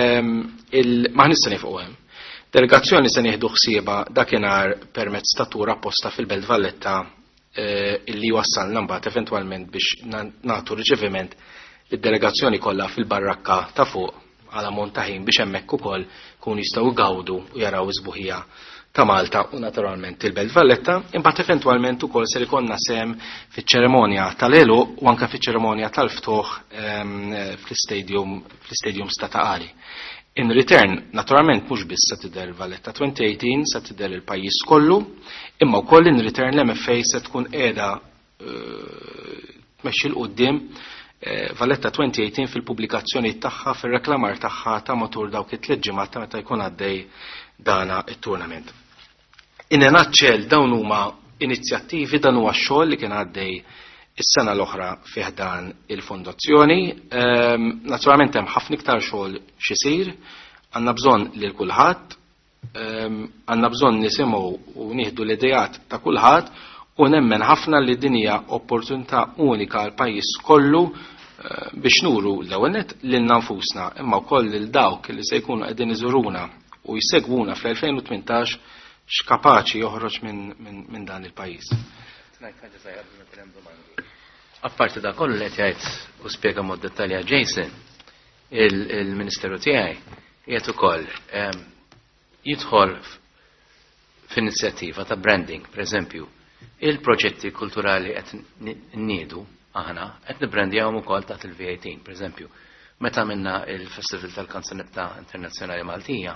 ma nista' nifqu hemm. Delegazzjoni se nieħdu ħsieba dakinhar permezz ta' tur apposta fil-Belt Valletta illi wassalna mbagħad eventwalment biex nagħtu riċeviment id-delegazzjoni kollha fil-barrakka ta' fuq għal ammont ta' ħin biex hemmhekk ukoll kun jistgħu jgawdu u jaraw iżbuħija ta' Malta u naturalment il-Belt Valletta, imbagħad eventwalment ukoll se jkollna sem fiċ-ċeremonja tal-elu u anke fiċ-ċeremonja tal-ftuħ fl-istadium fl-istadium statali. In return, naturalment mhux biss se tidher Valletta twenty eighteen se tidher il-pajjiż kollu, imma wkoll in return l-M F A se tkun qiegħda tmexxi l qudiem Valletta twenty eighteen fil-pubblikazzjoni tagħha fir-reklamar tagħha ta' matul dawk it-tliet ġimgħat ta' meta jkun għaddej dana it-turnament. In a nutshell dawn huma inizjattivi dan huwa x-xogħol li kien għaddej is-sena l-oħra fih dan il-fondazzjoni. Naturalment hemm ħafna iktar xogħol xisir, għandna bżonn lil kulħadd, għandna bżonn nisimgħu u nieħdu l-idejat ta' kulħadd u nemmen ħafna li din hija opportunità unika għal pajjiż kollu biex nuru l-ewwel nett lil nfusna imma wkoll lil dawk li se jkunu qegħdin iżuruna u jsegwuna fl-twenty eighteen x'kapaċi joħroġ minn min, min dan il-pajjiż. Apparti da kollu li qed jgħid u spjega mod dettalja Jason, il-Ministeru tiegħi qiegħed ukoll jidħol f'inizjattiva ta' branding, pereżempju, il-proġetti kulturali qed nniedu aħna qed nibbrandjawhom ukoll taħt il-V eighteen, pereżempju, meta minna il-Festival tal-Kanzunetta Internazzjonali Maltija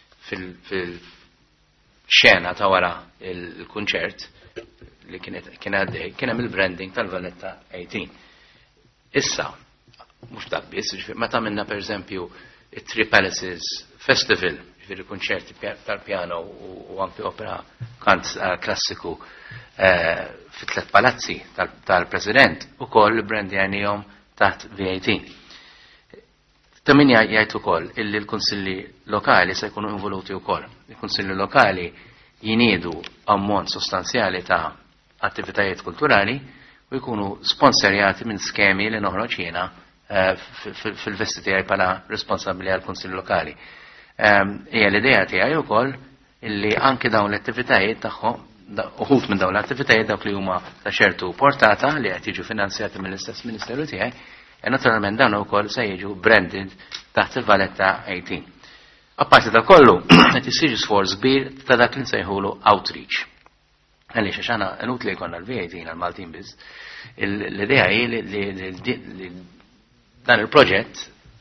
fil-xena ta' wara il-kunċert li kien għaddej, kien hemm il-branding tal-Valletta eighteen. Issa, mhux dak biss, meta minna pereżempju it-Three Palaces Festival, ġifieri kunċerti tal-pjano u anke opera kant klassiku fit tliet palazzi tal-President ukoll brandjanihom taħt V eighteen. Ta' min jgħid ukoll illi l-kunsilli lokali se jkunu involuti wkoll. Il-kunsilli lokali jiniedu ammont sostanzjali ta' attivitajiet kulturali u jkunu sponsorjati minn skemi li noħroġ jiena fil-vesti tiegħi bħala responsabbli għall kunsilli lokali. Hija l-idea tiegħi wkoll illi anke dawn l-attivitajiet tagħhom uħut minn dawn l-attivitajiet dawk li huma ta' ċertu portata li qed jiġu finanzjati mill-istess Ministeru tiegħi, e naturalment dan ukoll se jiġu branded taħt il-Valletta eighteen. Apparti da kollu, qed isir sforz kbir ta' dak li nsejħulu outreach. Għaliex għax aħna inutli jkollna l-V eighteen għal Maltin biss. L-idea hi li dan il-proġett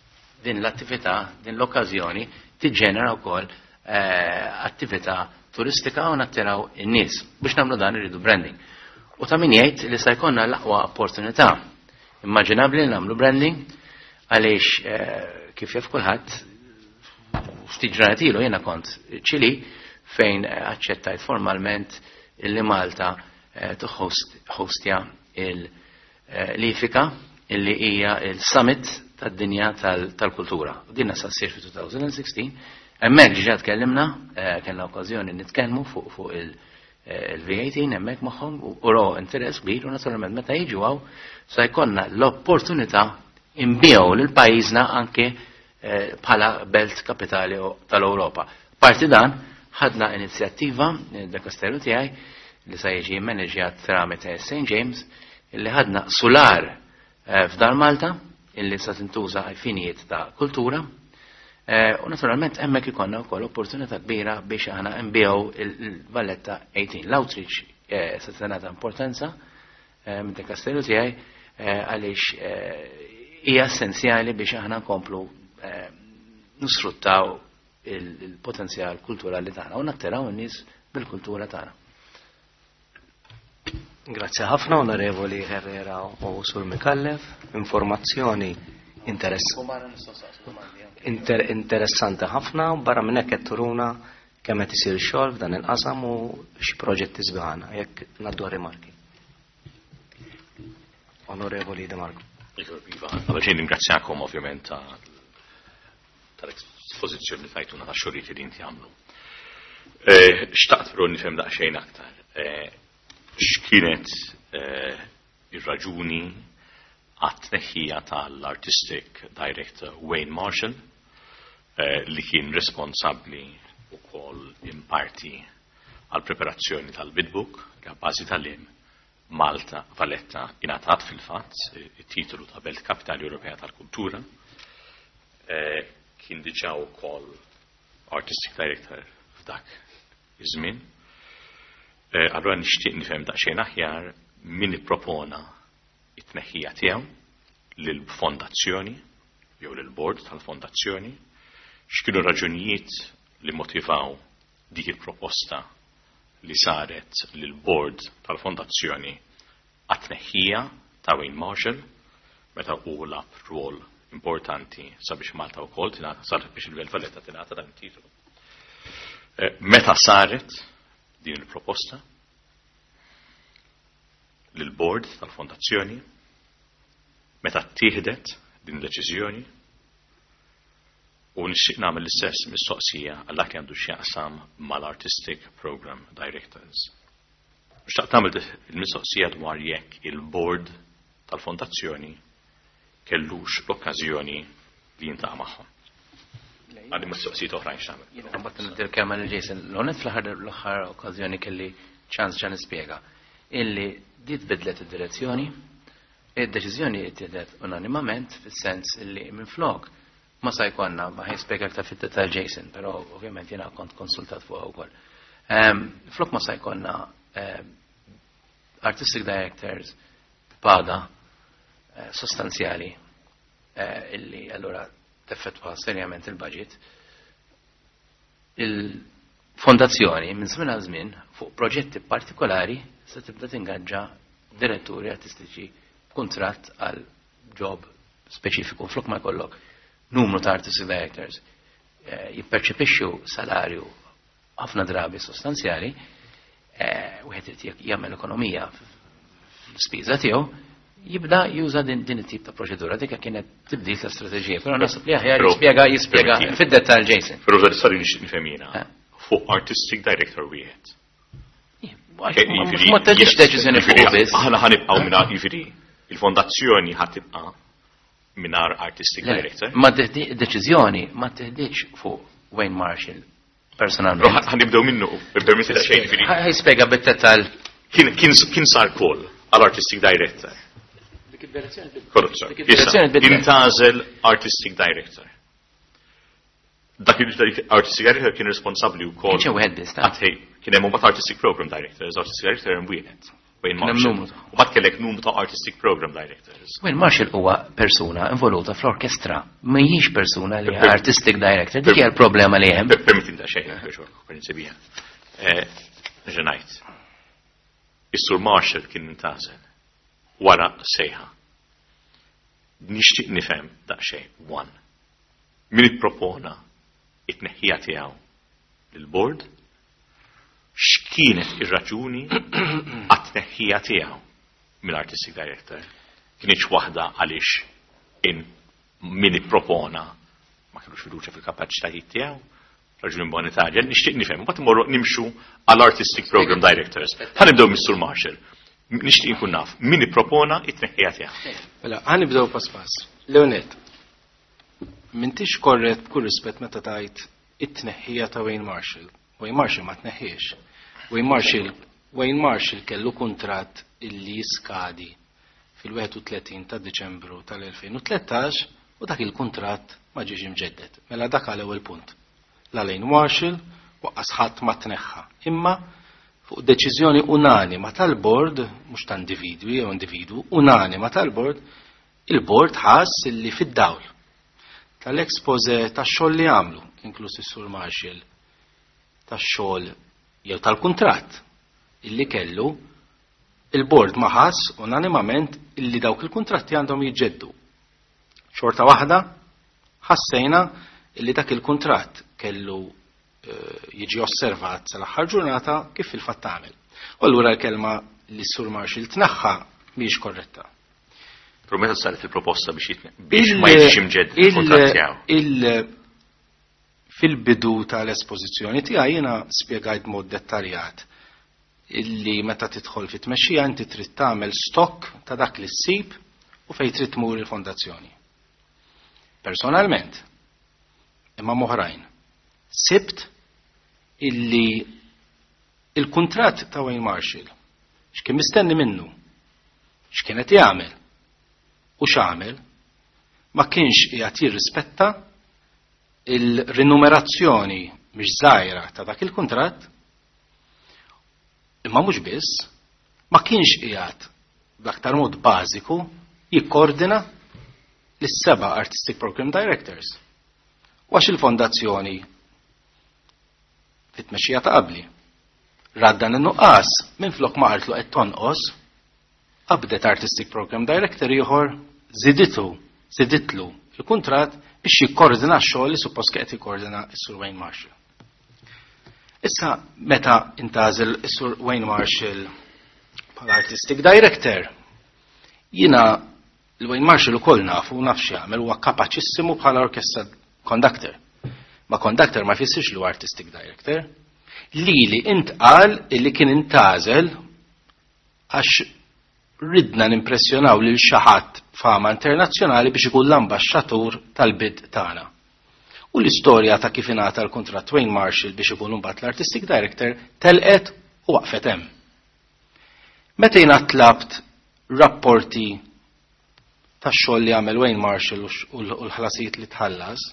din l-attività, din l-okkażjoni tiġġenera wkoll attività turistika u nattiraw in-nies. Biex nagħmlu dan irridu branding. U ta' min jgħid li se jkollna l-aqwa opportunità immaġinabbli li nagħmlu branding għaliex kif jaf kulħadd ftit ġranet ilu jiena kont ċili fejn aċċettajt formalment illi Malta tuħostja il-Lifika illi hija il-summit tad-dinja tal-kultura. Dinna sa ssir fi two thousand sixteen. Hemmhekk ġiġa tkellimna, kellna okkażjoni nitkellmu fuq fuq il-V eighteen hemmhekk magħhom u raw interess kbir u naturalment meta jiġu hawn se jkollna l-opportunità imbiew lil pajjiżna anke bħala belt kapitali tal-Ewropa. Parti dan ħadna inizjattiva d-Kastellu tiegħi li se jiġi manaġjat tramite Saint James illi ħadna solar f'Dar Malta illi se tintuża għal finijiet ta' kultura u naturalment hemmhekk ikollna wkoll opportunità kbira biex aħna nbiew il-Valletta eighteen. L-outreach se tingħata importanza minn dak-Kastellu tiegħi għaliex hija essenzjali biex aħna nkomplu nisfruttaw il-potenzjal kulturali tagħna u nattiraw in-nies bil-kultura tagħna. Grazie ħafna onorevoli Herrera u Sur Mikallef, informazzjoni interess inter interessanti ħafna u barra minn hekk qed turuna kemm qed isir xogħol f'dan il-qasam u xi proġetti sbieħana jekk ngħaddu rimarki. Onorevoli De Marco. Għalġin ringrazzjakom ovvjament tal-esposizzjoni li tajtuna ta' xogħlijiet li inti għamlu. Xtaqt però nifhem daqsxejn aktar. X'kienet ir-raġuni għat-tneħħija tal-Artistic Director Wayne Marshall li kien responsabbli wkoll in parti għal preparazzjoni tal-bidbook li għabbażi tal-im Malta Valletta ingħatat fil-fatt it-titolu ta' Belt Kapitali Ewropea tal-Kultura. Kien diġà wkoll Artistic Director f'dak iż-żmien. Allura nixtieq nifhem daqsxejn aħjar min ippropona it-tneħħija tiegħu lill-fondazzjoni jew lill-bord tal-fondazzjoni, x'kienu raġunijiet li motivaw dik il-proposta li saret lill-bord tal-fondazzjoni għat-tneħħija ta' Wayne Marshall meta hu lab rwol importanti sabiex Malta wkoll tingħata saret biex il-Belt Valletta tingħata dan it-titolu. Meta saret din il-proposta lill-bord tal-fondazzjoni, meta ttieħdet din il-deċiżjoni u nixtieq nagħmel l-istess mistoqsija għal dak li għandu x'jaqsam mal-Artistic Program Directors. Nixtieq tagħmel il-mistoqsija dwar jekk il-bord tal-fondazzjoni kellux l-okkażjoni li jintaqa' magħhom. Għandi mistoqsijiet oħrajn x'tagħmel. Jiena mbagħad nidder kemm għal Jason l-onet fl-aħħar okkażjoni kelli ċans ġa nispjega illi dit bidlet id-direzzjoni, id-deċiżjoni ttieħdet unanimament fis-sens illi minflok ma sa jkollna ma ħajspjega aktar fit-detal Jason, però ovvjament jiena kont konsultat fuqha wkoll. Flok ma sa jkollna artistic directors b'pada sostanzjali illi allura teffettwa serjament il-budget. Il-fondazzjoni minn żmien għal żmien fuq proġetti partikolari se tibda tingaġġa diretturi artistiċi b'kuntratt għal job speċifiku flok ma jkollok numru ta' artistic directors jipperċepixxu salarju ħafna drabi sostanzjali wieħed irid jagħmel ekonomija fl-ispiża tiegħu jibda juża din it-tip ta' proċedura dik kienet tibdil ta' strateġija, però naħseb li aħjar jispjega jispjega fid-dettall Jason. Però żar sar nixtieq nifhem jiena fuq artistic director wieħed. Ma teġix deċiżjoni fuq biss. Aħna ħanibqgħu mingħajr jiġri il-fondazzjoni ħatibqa' mingħajr artistic director. Ma deċiżjoni ma teħdiġ fuq Wayne Marshall personalment. Ħanibdew minnu, nibdew minn xejn jiġri. Ħajspjega bit-dettall. Kien sar call għall-artistic director. Korruzzjoni. Intażel artistic director. Dak il-artistic director kien responsabbli wkoll. Kien wieħed biss ta' kien hemm mbagħad artistic program director, artistic director hemm wieħed. Wayne Marshall. U bat kellek numru ta' artistic program directors. Wayne Marshall huwa persuna involuta fl-orkestra, mhijiex persuna li hija artistic director, dik hija l-problema li hemm. Permetti da xejn biex prinċipija. Eh, ġenajt. Is-Sur Marshall kien intażel wara sejħa. Nixtieq nifhem daqsxejn. One. Min ippropona it-tneħħija tiegħu lill-board x'kienet ir-raġuni għat-tneħħija tiegħu mill-artistic director. Kienx waħda għaliex in min ippropona ma kinux fiduċja fil-kapaċitajiet tiegħu, raġuni monetarja, nixtieq nifhem, mbagħad immorru nimxu għall-artistic program directors. Ħanibdew mis-Sur Marshall. Nixtieq inkun naf min ippropona it-tneħħija tiegħu. Mela, ħanibdew pass pass. Leonet, m'intix korret b'kull rispett meta tgħid it-tneħħija ta' Wayne Marshall. Wayne Marshall ma tneħħiex. Wayne Marshall, Wayne Marshall kellu kuntratt illi jiskadi fil-thirty-one ta' Diċembru tal-twenty thirteen u dak il-kuntratt ma ġiex imġedded. Mela dak għal ewwel punt. L-Wayne Marshall waqqas ħadd ma tneħħa. Imma fuq deċiżjoni unanima tal-bord, mhux ta' individwi jew individwu, unanima tal-bord, il-bord ħass illi fid-dawl tal-expose tax-xogħol li għamlu, inkluż is-Sur Marshall, tax-xogħol jew tal-kuntratt illi kellu, il-bord ma ħass unanimament illi dawk il-kuntratti għandhom jiġġeddu. Xorta waħda ħassejna illi dak il-kuntratt kellu jiġi osservat sal-aħħar ġurnata kif fil-fatt tagħmel. U allura l-kelma li s-Sur Marshall tnaħħa mhix korretta. Prometta saret il-proposta biex ma jiġix imġedd il-kuntratt tiegħu. Fil-bidu tal-espożizzjoni tiegħi jiena spjegajt mod dettaljat illi meta tidħol fit-tmexxija inti trid tagħmel stokk ta' dak li ssib u fejn trid tmur il-fondazzjoni. Personalment, imma moħrajn, sibt illi il-kuntratt ta' Wayne Marshall x'kien mistenni minnu, x'kienet jagħmel u x'għamel ma kienx qiegħed jirrispetta il-rinumerazzjoni mhix żgħira ta' dak il-kuntratt, imma mhux biss ma kienx qiegħed b'aktar mod bażiku jikkoordina lis-seba' artistic program directors. Għax il-fondazzjoni fit-tmexxija ta' qabli raddan in-nuqqas minflok ma qartlu qed tonqos qabdet artistic program director ieħor żiditu żiditlu il-kuntratt biex jikkoordina x-xogħol li suppost qed jikkoordina s-Sur Wayne Marshall. Issa meta intażel is-Sur Wayne Marshall bħala artistic director, jiena l-Wayne Marshall ukoll nafu naf x'jagħmel huwa kapaċissimu bħala orchestra conductor. Ma conductor ma jfissirx li artistic director. Lili intqal illi kien intażel għax ridna nimpressjonaw lil xi ħadd fama internazzjonali biex ikun l-ambaxxatur tal-bid tagħna. U l-istorja ta' kif ingħata l-kuntratt Wayne Marshall biex ikun imbagħad l-artistic director telqet u waqfet hemm. Meta jiena tlabt rapporti tax-xogħol li għamel Wayne Marshall u l-ħlasijiet li tħallas,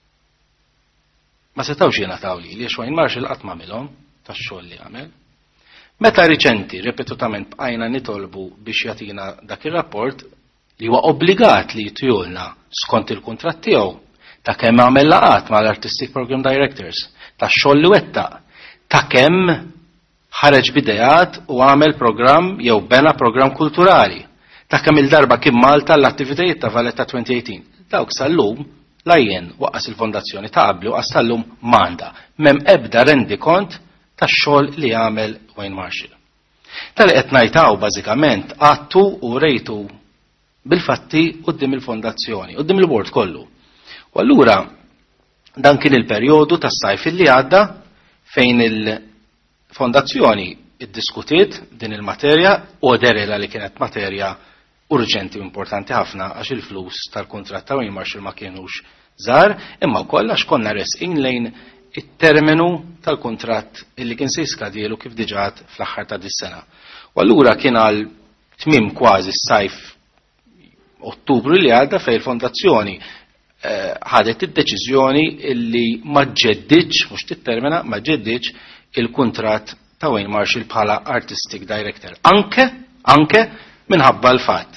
ma setawx jingħataw li għax Wayne Marshall qatt m'għamilhom tax-xogħol li għamel. Meta riċenti ripetutament bqajna nitolbu biex jagħtina dak ir-rapport li huwa obbligat li jtujulna skont il-kuntratt tiegħu ta' kemm għamel laqat mal-artistic program directors, tax-xogħol li wettaq, ta' kemm ħareġ bidejat u għamel programm jew bena programm kulturali, ta' kemm il-darba kien Malta l-attivitajiet ta' Valletta twenty eighteen. Dawk sal-lum lajjen waqqas il-fondazzjoni ta' qablu għas tal-lum manda, mem ebda rendi kont tax-xogħol li għamel Wayne Marshall. Tal qed ngħidhaw bażikament għattu u rejtu bil-fatti quddiem il-fondazzjoni, quddiem il-bord kollu. U allura dan kien il-perjodu tas-sajf li għadda fejn il-fondazzjoni iddiskutiet din il-materja u derela li kienet materja urġenti u importanti ħafna għax il-flus tal-kuntratt ta' Wayne Marshall ma kienux żgħar, imma wkoll għax konna resqin lejn it-terminu tal-kuntratt illi kien se jiskadielu kif diġà fl-aħħar ta' dis-sena. U allura kien għal tmiem kważi s-sajf Ottubru li għadda fejn il-fondazzjoni ħadet id-deċiżjoni illi ma ġeddiċ, mhux tittermina, ma ġeddiċ il-kuntratt ta' Wayne Marshall bħala artistic director. Anke Anke minħabba l-fatt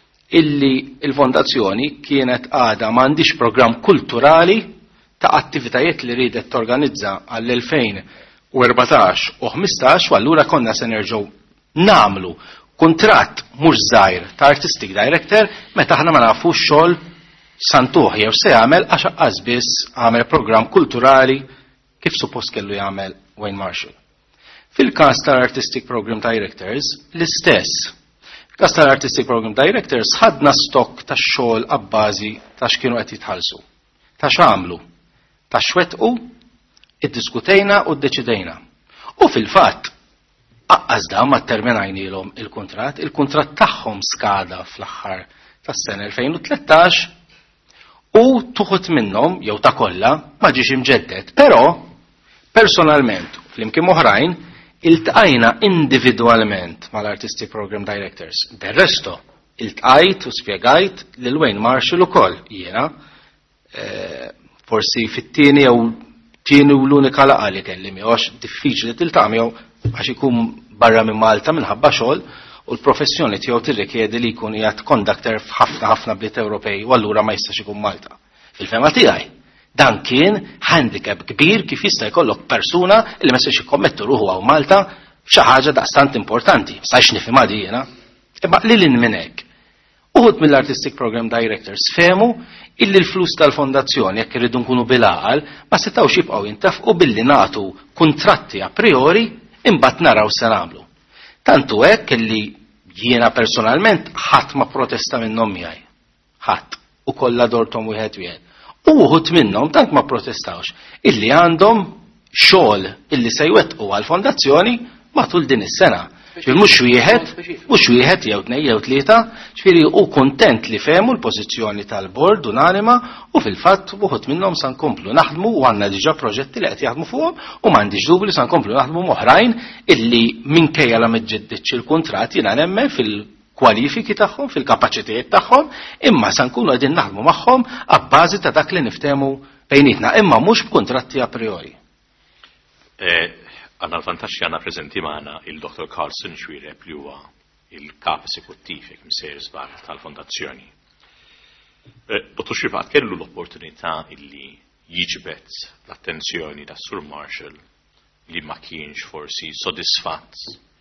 illi il-fondazzjoni kienet għada m'għandix programm kulturali ta' attivitajiet li ridet torganizza għall-elfejn u erbatax u ħmistax u allura konna se nerġgħu nagħmlu kuntratt mhux żgħir ta' artistic director meta aħna ma nafux xogħol santuħ jew se jagħmel għax aqqas biss għamel programm kulturali kif suppost kellu jagħmel Wayne Marshall. Fil-każ tal-Artistic Program Directors l-istess. Fil-każ tal-Artistic Program Directors ħadna stok tax-xogħol abbażi ta' x'kienu qed jitħallsu. Ta' x'għamlu, ta' x'wettqu, iddiskutejna u ddeċidejna. U fil-fatt aqqas dan ma terminajnilhom il-kuntratt, il-kuntratt tagħhom skada fl-aħħar tas-sena elfejn u tlettax u tuħut minnhom jew ta' kollha ma ġiex imġedded. Però personalment flimkien oħrajn iltqajna individwalment mal-Artistic Program Directors. Del resto iltqajt u spjegajt lil Wayne Marshall ukoll jiena eh, forsi fit-tieni jew tieni u l-unika laqgħa li kelli miegħux diffiċli tiltaqa' miegħu għax ikun barra minn Malta minħabba xogħol u l-professjoni tiegħu tirrikjedi li jkun qiegħed conductor f'ħafna ħafna bliet Ewropej u allura ma jistax ikun Malta. Fil-fema tiegħi dan kien handicap kbir kif jista' jkollok persuna li ma jistax ikkommettu ruħu għaw Malta f'xi ħaġa daqstant importanti. Stajx nifhimha di jiena. Imma lil minn hekk. Uħud mill-Artistic Program Directors fehmu illi l-flus tal-fondazzjoni jekk irridu nkunu bil-għaqal ma setgħux jibqgħu jintefqu billi nagħtu kuntratti a priori imbagħad naraw se nagħmlu. Tantu hekk illi jiena personalment ħadd ma protesta minnhom miegħi. Ħadd u kollha dorthom wieħed wieħed. Uħud minnhom tant ma protestawx illi għandhom xogħol illi se jwettqu għall-fondazzjoni matul din is-sena. Ġifieri mhux wieħed, mhux wieħed jew tnejn jew tlieta, ġifieri hu kuntent li fehmu l-pożizzjoni tal-bord unanima u fil-fatt uħud minnhom se nkomplu naħdmu u għandna diġà proġetti li qed jaħdmu fuqhom u m'għandix dubju li se nkomplu naħdmu moħrajn illi minkejja la miġġedditx il-kuntratt jiena nemmen fil-kwalifiki tagħhom, fil-kapaċitajiet tagħhom, imma se nkunu qegħdin naħdmu magħhom abbażi ta' dak li niftehmu bejnietna, imma mhux b'kuntratti a priori. Għanna l-vantaxxi għanna prezenti maħna il-Doktor Carlson Xwireb li huwa il-kap esekuttiv jekk msejjer żbar tal-fondazzjoni. Doktor Xwireb kellu l-opportunità illi jiġbed l-attenzjoni ta' Sur Marshall li ma kienx forsi sodisfatt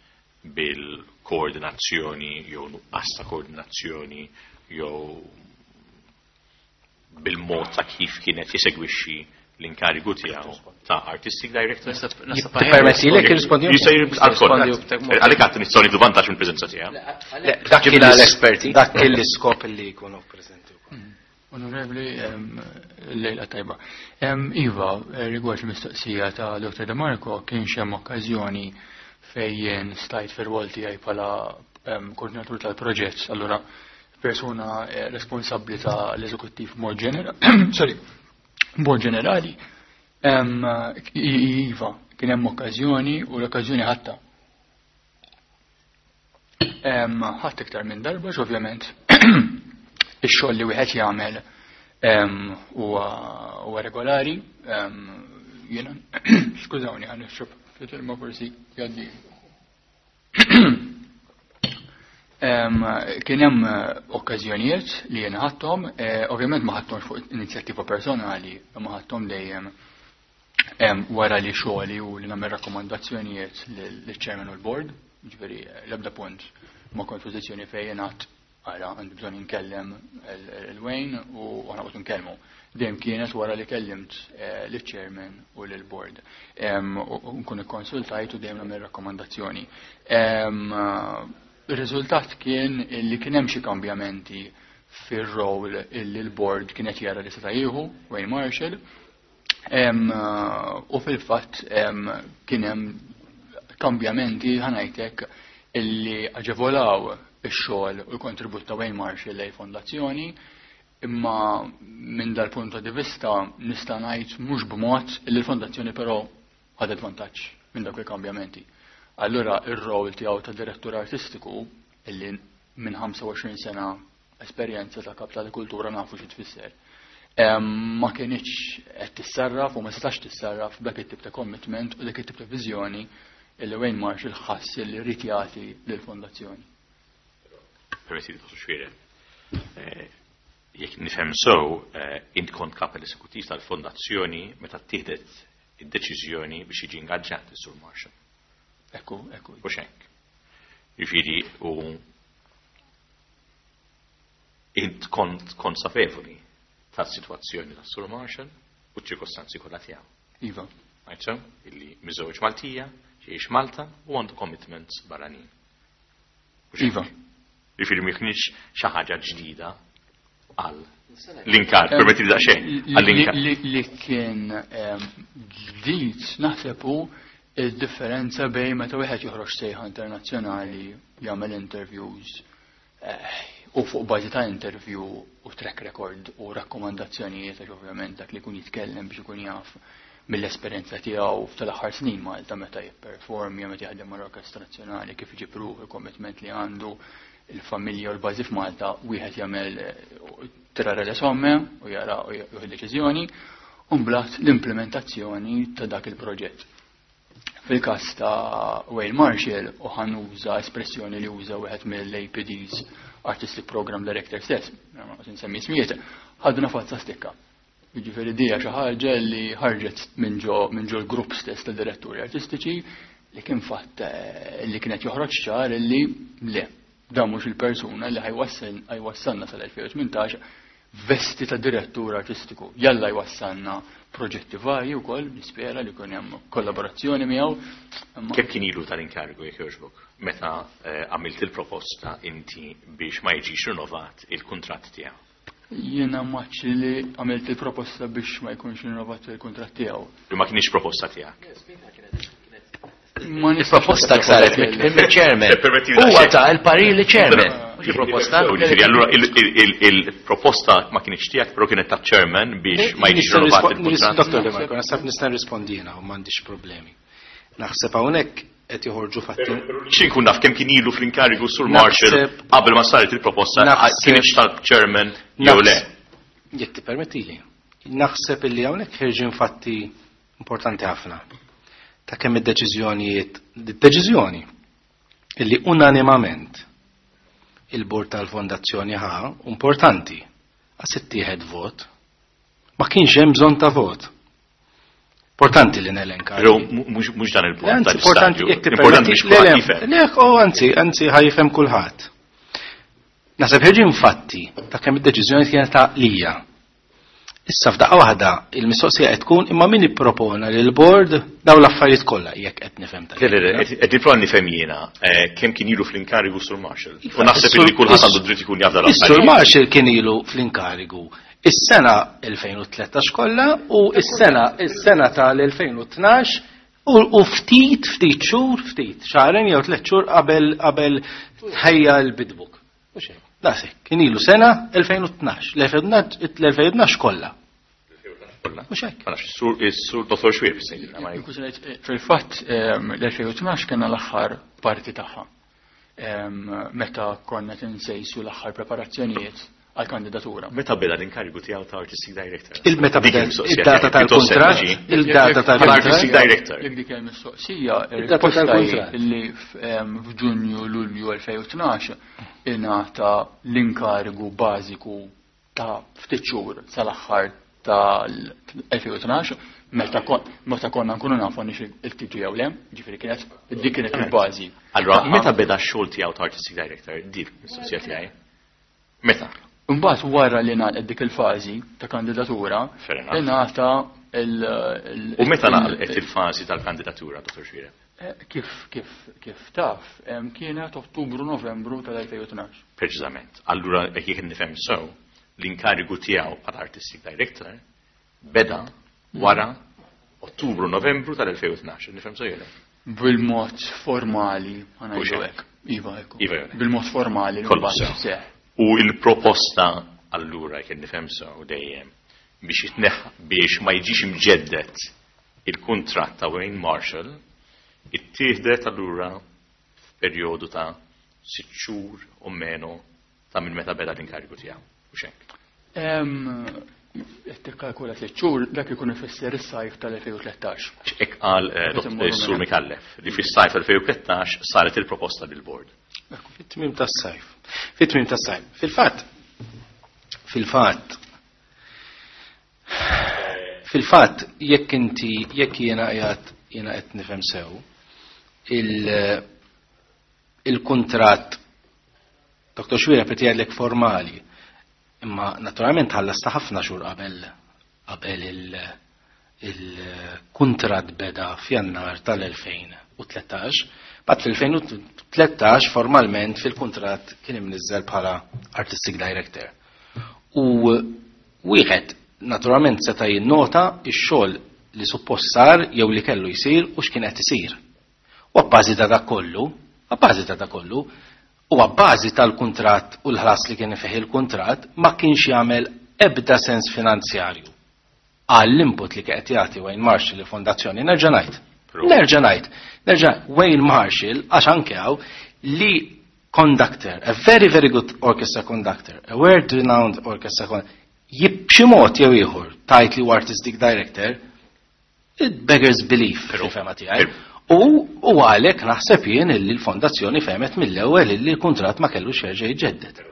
bil-koordinazzjoni jew nuqqas ta' koordinazzjoni jew bil-mod ta' kif kienet jisegwixxi l-inkarigu tiegħu ta' Artistic Director. Permetti lek irrispondi. Għalek għat nistgħu nidu vantaġġ mill-preżenza tiegħu. Dak kien l-esperti. Dak kien l-iskop li jkunu preżenti wkoll. Onorevoli lejla tajba. Iva, rigward il-mistoqsija ta' Doktor De Marco kien hemm okkażjoni fejn stajt fir-rwol tiegħi bħala koordinatur tal-proġett, allura persuna responsabbli ta' l-eżekuttiv mod ġenerali. Sorry. Bord ġenerali, iva, kien hemm okkażjoni u l-okkażjoni ħatta. Ħadd iktar minn darba, ovvjament, ix-xogħol li wieħed jagħmel huwa regolari. Jiena, skużawni, ħan nixrob fil-ilma forsi jgħaddi. Kien hemm okkażjonijiet li jien ħadthom, ovvjament ma ħadthomx fuq inizjattiva personali, ma ħadthom dejjem wara li xogħli u li nagħmel rakkomandazzjonijiet lill-chairman u l-board, ġifieri l-ebda punt ma kont pożizzjoni fejn ngħid ara għandi bżonn inkellem il-Wayne u aħna qed nkellmu. Dejjem kienet wara li kellimt lill-chairman u lill-board. Nkun ikkonsultajt u dejjem nagħmel rakkomandazzjoni. Il-riżultat kien li kien hemm xi kambjamenti fir-rol illi l-board kienet jara li seta' jieħu Wayne Marshall u fil-fatt kien hemm kambjamenti ħanajtek illi aġevolaw ix-xogħol u l-kontribut ta' Wayne Marshall lejn fondazzjoni imma minn dal-punt di vista nista' ngħid mhux b'mod illi l-fondazzjoni però ħadet vantaġġ minn dawk il-kambjamenti. Allura ir-rol tiegħu ta' direttur artistiku illi minn ħamsa u għoxrin sena esperjenza ta' kap tal-kultura nafu xi tfisser. Ma kienx qed tissarraf u ma setax tissarraf b'dak it-tip ta' commitment u dak it-tip ta' viżjoni illi Wayne Marshall ħass li rrid jagħti lill-fondazzjoni. permetti li tosu xwire. Jekk nifhem so, int kont kap l-esekutiv tal-fondazzjoni meta ttieħdet id-deċiżjoni biex jiġi ingaġġat is-Sur Marshall. Ekku, ekku. U xenk. Jiġifieri u int kont konsapevoli tas-sitwazzjoni tas-Sur Marshall u ċ-ċirkostanzi kollha tiegħu. Iva. Għajċa, illi miżewġ Maltija, jgħix Malta u għandu commitments barranin. Iva. Jiġifieri ma kienx xi ħaġa ġdida għal l-inkar, permetti li daqsxejn, għall-inkar. Li kien ġdid naħsebu il-differenza bejn meta wieħed joħroġ sejħa internazzjonali jagħmel interviews u fuq bażi ta' interview u track record u rakkomandazzjonijiet għax ovvjament dak li jkun jitkellem biex ikun jaf mill-esperjenza tiegħu tal-aħħar snin Malta meta jipperformja meta jaħdem mal-Orkestra Nazzjonali kif iġibruh il-commitment li għandu il-familja u l-bażi f'Malta wieħed jagħmel tirara l-somme u jara u jieħu deċiżjoni u mbagħad l-implementazzjoni ta' dak il-proġett. Fil-każ ta' Wayne Marshall u ħanuża espressjoni li uża wieħed mill-A P Ds Artistic Program Director stess, ma nsemmi ismijiet, ħadna fazza stikka. Jiġifieri dija xi ħaġa li ħarġet minn ġo minn ġo l-grupp stess ta' diretturi artistiċi li kien fatt li kienet joħroġ ċar li le dan mhux il-persuna li ħajwassalna sal-elfejn u tmintax vesti ta' direttur artistiku. Jalla jwassalna proġetti varji wkoll nispera li jkun hemm kollaborazzjoni miegħu. Kemm kien ilu tal-inkarigu jekk jogħġbok meta għamilt il-proposta inti biex ma jiġix rinnovat il-kuntratt tiegħu? Jiena maċ li għamilt il-proposta biex ma jkunx rinnovat il-kuntratt tiegħu. Ma kienx proposta tiegħek. Il-proposta saret mill-chairman. Huwa ta' il-parir li chairman. Il-proposta. Allura il-proposta ma kienx tiegħek, però kienet ta' chairman biex ma jiġix rinnovat il-kuntratt. Doktor De Marco, nasab nista' nrispondina u m'għandix problemi. Naħseb hawnhekk qed joħorġu fatti. X'in kun naf kemm kien ilu fl-inkarigu Sur Marshall qabel ma saret il-proposta kienx tal-chairman jew le. Jekk tippermettili. Naħseb illi hawnhekk ħirġin fatti importanti ħafna. Ta' kemm id-deċiżjonijiet, id-deċiżjoni illi unanimament il-bord tal-fondazzjoni ħa importanti għas ittieħed vot ma kienx hemm bżonn ta' vot. Importanti li nelenka. Però mhux dan il-punt. Importanti jekk tippermetti lek o anzi, anzi ħajfhem kulħadd. Naħseb ħirġin fatti ta' kemm id-deċiżjoni kienet ta' lija. Issa f'daqqa waħda il-mistoqsija qed tkun imma min ippropona lil board daw l-affarijiet kollha jekk qed nifhem ta'. Qed nipprova nifhem jiena kemm kien ilu fl-inkarigu Sur Marshall. U naħseb li kulħadd għandu dritt ikun jaf dal-affarijiet. Sur Marshall kien ilu fl-inkarigu is-sena elfejn u tletax kollha u is-sena is-sena tal-elfejn u tnax u ftit ftit xhur ftit xahrejn jew tliet xhur qabel qabel tħejja l-bidbook. Mhux hekk. Dasek, kien ilu sena elfejn u tnax, l-elfejn u tnax kollha. Mhux hekk. Is-sur Dottor Xwir fil-fatt l-elfejn u tnax kien l-aħħar parti tagħha. Meta konna tinsejsu l-aħħar preparazzjonijiet għal-kandidatura. Meta beda l-inkarigu tiegħu ta' Artistic Director? Il-meta beda il-data tal-kontratt, il-data tal-Artistic Director. Dik hemm mistoqsija il-posta li f'Ġunju Lulju elfejn u tnax ingħata l-inkarigu bażiku ta' ftit xhur sal-aħħar tal-elfejn u tnax meta konna nkunu nafu nix il-tiġi jew le, ġifieri kienet dik kienet il-bażi. Allura meta beda x-xogħol tiegħu ta' Artistic Director dik mistoqsija tiegħi? Meta? Mbagħad wara li ngħaqed dik il-fażi ta' kandidatura, ingħata il- U meta nagħlqet il-fażi tal-kandidatura, Dottor Xwir? Kif kif kif taf kienet Ottubru Novembru tal-elfejn u tnax. Preċiżament. Allura jekk nifhem sew, l-inkarigu tiegħu bħala Artistic Director beda wara Ottubru Novembru tal-elfejn u tnax. Nifhem sew jew? Bil-mod formali ħanajdu hekk. Iva hekk. Bil-mod formali li U il-proposta allura jekk nifhem sew dejjem biex jitneħ biex ma jiġix imġeddet il-kuntratt ta' Wayne Marshall ittieħdet allura f'perjodu ta' sitt xhur u menu ta' minn meta beda l-inkarigu tiegħu. U x'hekk. Qed tikkalkula tliet xhur dak ikun ifisser is-sajf tal-elfejn u tlettax. Hekk qal Sur Mikallef li fis-sajf elfejn u tlettax saret il-proposta lill-bord. Fit-tmiem tas-sajf. Fit-tmiem tas-sajf. Fil-fatt, fil-fatt, fil-fatt, jekk inti, jekk jiena qiegħed jiena qed nifhem sew, il-kuntratt Doktor Xwira qed jgħidlek formali, imma naturalment ħallasta ħafna xhur qabel qabel il-kuntratt beda f'Jannar tal-elfejn u tletax. Bad fil-elfejn u tletax formalment fil-kuntratt kien imniżżel bħala Artistic Director. U wieħed naturalment seta' jinnota x-xogħol li suppost sar jew li kellu jsir u x'kien qed isir. U għabbażi ta' dak kollu, għabbażi ta' dak kollu, u għabbażi tal-kuntratt u l-ħlas li kien ifeħ il-kuntratt ma kienx jagħmel ebda sens finanzjarju għall-input li qed jagħti Wayne Marshall il-fondazzjoni. Nerġa' ngħid. Nerġa' ngħid. Nerġa' Wayne Marshall għax anke hawn li conductor, a very very good orchestra conductor, a world renowned orchestra conductor, jibxi mod jew ieħor tajt li artistic director, it beggars belief fil-fema tiegħi. U għalhekk naħseb jien li l-fondazzjoni femet mill-ewwel li l-kuntratt ma kellux jerġa' jiġġedded.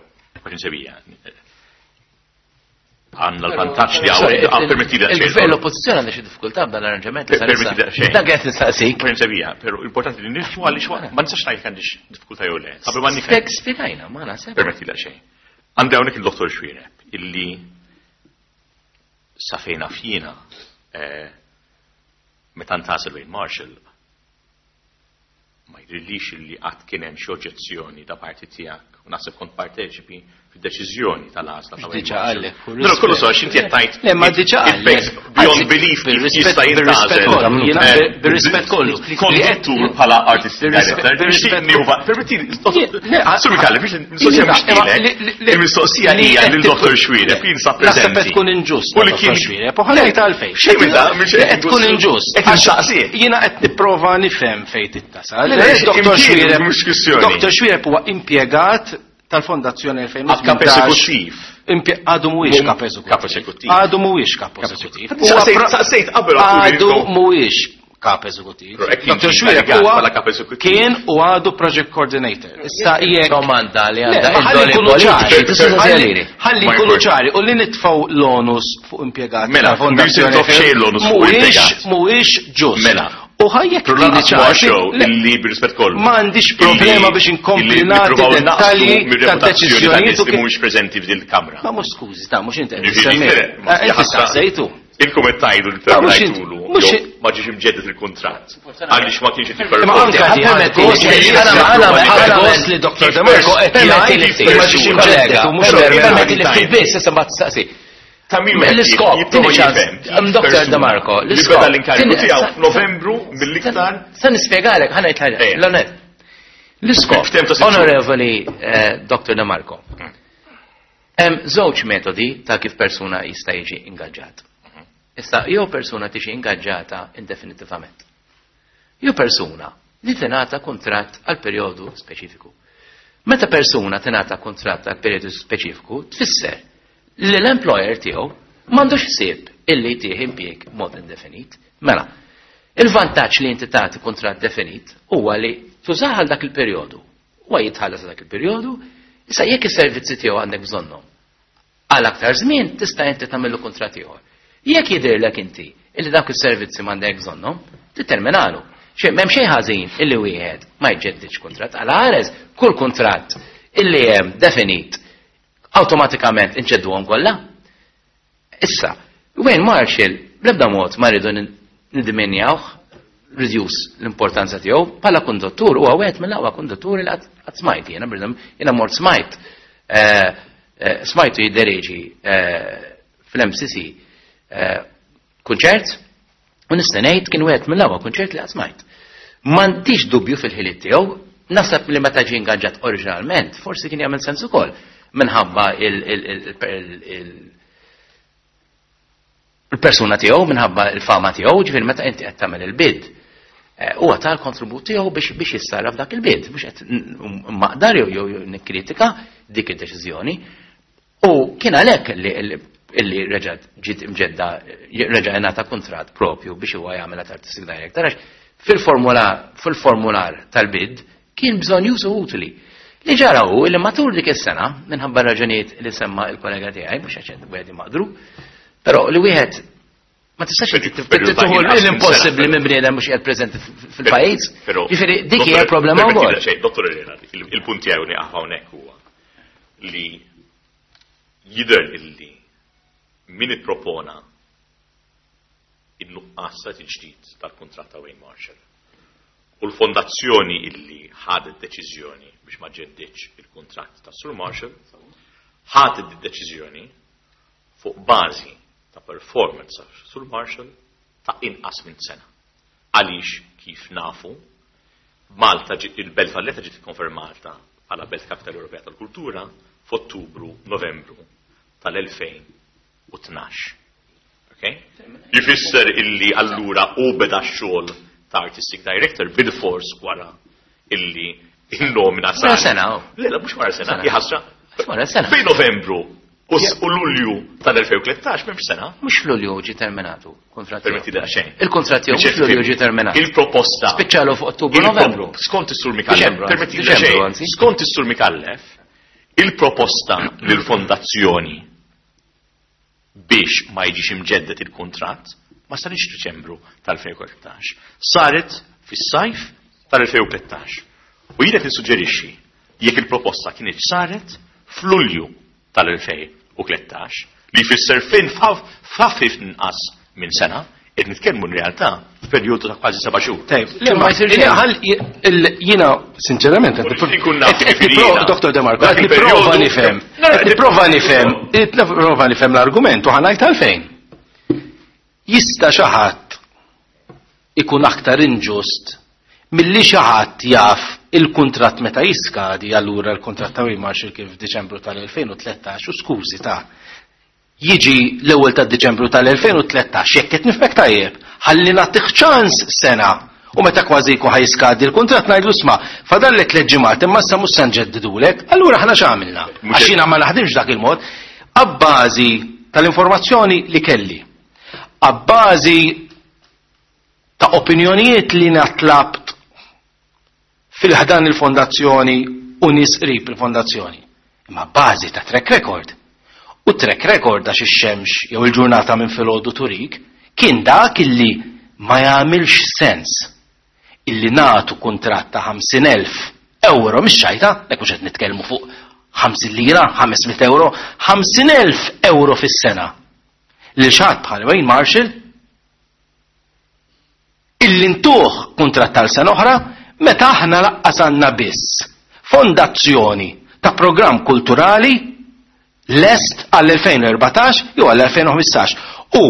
Għandna l-vantaġġ li għaw permetti da xejn. L-oppożizzjoni għandha xi diffikultà b'dal-arranġament. Permetti da xejn. Dak qed nistaqsik. Permessevija, però importanti li nifhmu għaliex ma nistax ngħid għandix diffikultà jew le. Qabel ma nifhem. Spjegajna, ma naħseb. Permetti da xejn. Għandi hawnhekk il-Dottor Xwiereb illi sa fejna fjiena meta ntasel Wayne Marshall ma jridlix illi qatt kien hemm xi oġġezzjoni da parti tiegħek u naħseb kont parteċipi fid-deċiżjoni tal-għażla ta' Wayne Marshall. No, kollu so x'inti qed tajt. Le ma diġà għalek. Beyond belief jista' jintażel. Bir-rispett kollu. Konduttur bħala artist director. Permettili, Sur Mikallef, biex mistoqsija mixtielek. Il-mistoqsija hija lil Doktor Xwiereb jien sa preżenti. Naħseb tkun inġust. U li kien Xwiereb, u ħalejt għalfejn. Xejn qed tkun inġust. Jiena qed nipprova nifhem fejn tittasal. Doktor Xwiereb huwa impjegat tal-Fondazzjoni elfejn u tmintax. Għadu mhuwiex kap eżekuttiv. Għadu mhuwiex kap eżekuttiv. Saqsejt qabel għadu mhuwiex kap eżekuttiv. Doktor Xwiereb huwa kien u għadu project coordinator. Issa jekk domanda li għandha ħalli jkunu ċari u li nitfgħu l-onus fuq impjegati tal-Fondazzjoni mhuwiex ġust. U ħajjek li bir-rispett kollu. M'għandix problema biex inkompli nagħti dettalji ta' deċiżjonijiet li mhux preżenti f'din il-Kamra. Ma mhux skużi, ta' mhux inti semmejtu. Ilkom qed tgħidu li tajtulu ma ġiex imġeddet il-kuntratt. Għaliex ma kienx il-permessi li Doktor De Marco qed jgħid ma ġiex imġeddet u mhux biss issa ma tistaqsi. L-iskop, Doktor De Marco, l-iskop. L-inkariku tiegħu f'Novembru mill-iktar. Se nispjegalek, ħana jitħajja. L-iskop, onorevoli Doktor De Marco. Hemm żewġ metodi ta' kif persuna jista' jiġi ingaġġat. Issa jew persuna tiġi ingaġġata indefinitivament. Jew persuna li tingħata kuntratt għal perjodu speċifiku. Meta persuna tingħata kuntratt għal perjodu speċifiku, tfisser li l-employer tiegħu m'għandux isib illi tieħi impjieg mod indefinit. Mela, il-vantaġġ li inti tagħti kuntratt definit huwa li tużaħ għal dak il-perjodu. Huwa jitħallas dak il-perjodu, issa jekk is-servizzi tiegħu għandek bżonnhom. Għal aktar żmien tista' inti tagħmillu kuntratt ieħor. Jekk jidhirlek inti illi dak is-servizzi m'għandek bżonnhom, titterminalu. Xejn m'hemm xejn ħażin illi wieħed ma jġeddidx kuntratt. Għal ħares kull kuntratt illi hemm definit automatikament inċedduhom kollha. Issa, Wayne Marshall bl-ebda mod ma rridu nidimenjawh, reduce l-importanza tiegħu bħala konduttur huwa wieħed mill-aqwa kondutturi li qatt smajt jiena bridhom jiena mort smajt smajtu jiddereġi fl-M C C kunċert u nista' ngħid kien wieħed mill-aqwa kunċert li qatt smajt. M'għandix dubju fil-ħiliet tiegħu, naħseb li meta ġie ingaġġat oriġinalment forsi kien jagħmel sens ukoll minħabba il-persuna tiegħu, minħabba il-fama tiegħu, ġifier meta inti qed tagħmel il-bid. Huwa tal-kontribut tiegħu biex biex jissarraf dak il-bid, biex qed maqdar jew nikkritika dik id-deċiżjoni. U kien għalhekk illi reġgħet ġiet imġedda reġa' ingħata kuntratt propju biex huwa jagħmel artistic director għax fil-formular fil-formular tal-bid kien bżonn jużu utili. Li ġaraw li matul dik is-sena minħabba raġunijiet li semma il-kollega tiegħi mhux għax wieħed maqdru, però li wieħed ma tistax tittuħu l-impossibbli minn bniedem mhux qiegħed preżenti fil-pajjiż. Jiġifieri dik hija l-problema wkoll. Dottor Elena, il-punt tiegħu li hawnhekk huwa li jidher illi min ippropona in-nuqqas il-ġdid tal-kuntratt ta' Wayne Marshall u l-fondazzjoni illi ħadet deċiżjoni biex ma ġeddiċ il-kuntratt ta' Sur Marshall ħadet id-deċiżjoni fuq bażi ta' performance ta' Sur Marshall ta' inqas minn sena. Għaliex kif nafu Malta il-Belt Valletta ġiet ikkonfermata bħala Belt Capital Ewropea tal-Kultura f'Ottubru, Novembru tal-elfejn u tnax. Okay? Jifisser illi allura u beda xogħol ta' Artistic Director bil-fors wara illi il-nomina sa' sena. Le, la, mux wara sena, jħasra. Wara sena. Fej Novembru u Lulju tal-elfejn u tletax, memx sena. Mux Lulju ġi terminatu. Permetti da' xejn. Il-kontratti mux Lulju ġi terminatu. Il-proposta. Speċjalu fuq Ottubru Novembru. Skont is-Sur Mikallef. Permetti da' xejn. Skont is-Sur Mikallef, il-proposta lill-fondazzjoni biex ma jiġix imġeddet il-kontratt ma sarix Diċembru tal-elfejn u tletax. Saret fis-sajf tal-elfejn u tletax. U jiena nissuġġerixxi jekk il-proposta kienet saret f'Lulju tal-elfejn u tletax li jfisser fejn f'ħaf inqas minn sena qed nitkellmu n-realtà f'perjodu ta' kważi seba' xhur. Jiena sinċerament Doktor De Marco qed nipprova nifhem. Qed nipprova nifhem, qed nipprova nifhem l-argument u ħanajt għalfejn. Jista' xi ħadd ikun aktar inġust milli xi ħadd jaf il-kuntratt meta jiskadi allura l-kuntratt ta' Wayne Marshall kif f'Diċembru tal-elfejn u tletax u skużi ta' jiġi l-ewwel ta' Diċembru tal-elfejn u tletax jekk qed nifhmek tajjeb, ħalli nagħtih ċans sena u meta kważi jkun ħajiskadi l-kuntratt ngħidlu isma' fadallek tliet ġimgħat imma issa mhux se nġeddidulek, allura aħna x'għamilna? Għax jiena ma naħdimx dak il-mod, abbażi tal-informazzjoni li kelli, abbażi ta' opinjonijiet li natlabt fil-ħdan il-fondazzjoni u nies qrib il-fondazzjoni, imma bażi ta' track record. U track record għax ix-xemx jew il-ġurnata minn filgħodu turik kien dak illi ma jagħmilx sens illi nagħtu kuntratt ta' ħamsin elf euro mhix xajta, hekk mhux qed nitkellmu fuq ħamsin lira, ħamesmiet euro, ħamsin elf euro fis-sena. Lil xatt bħal Wayne Marshall illi ntuh kuntratt tal-sena oħra meta aħna laqqas għandna biss fondazzjoni ta' programm kulturali lest għall-elfejn u erbatax jew għall-elfejn u ħmistax u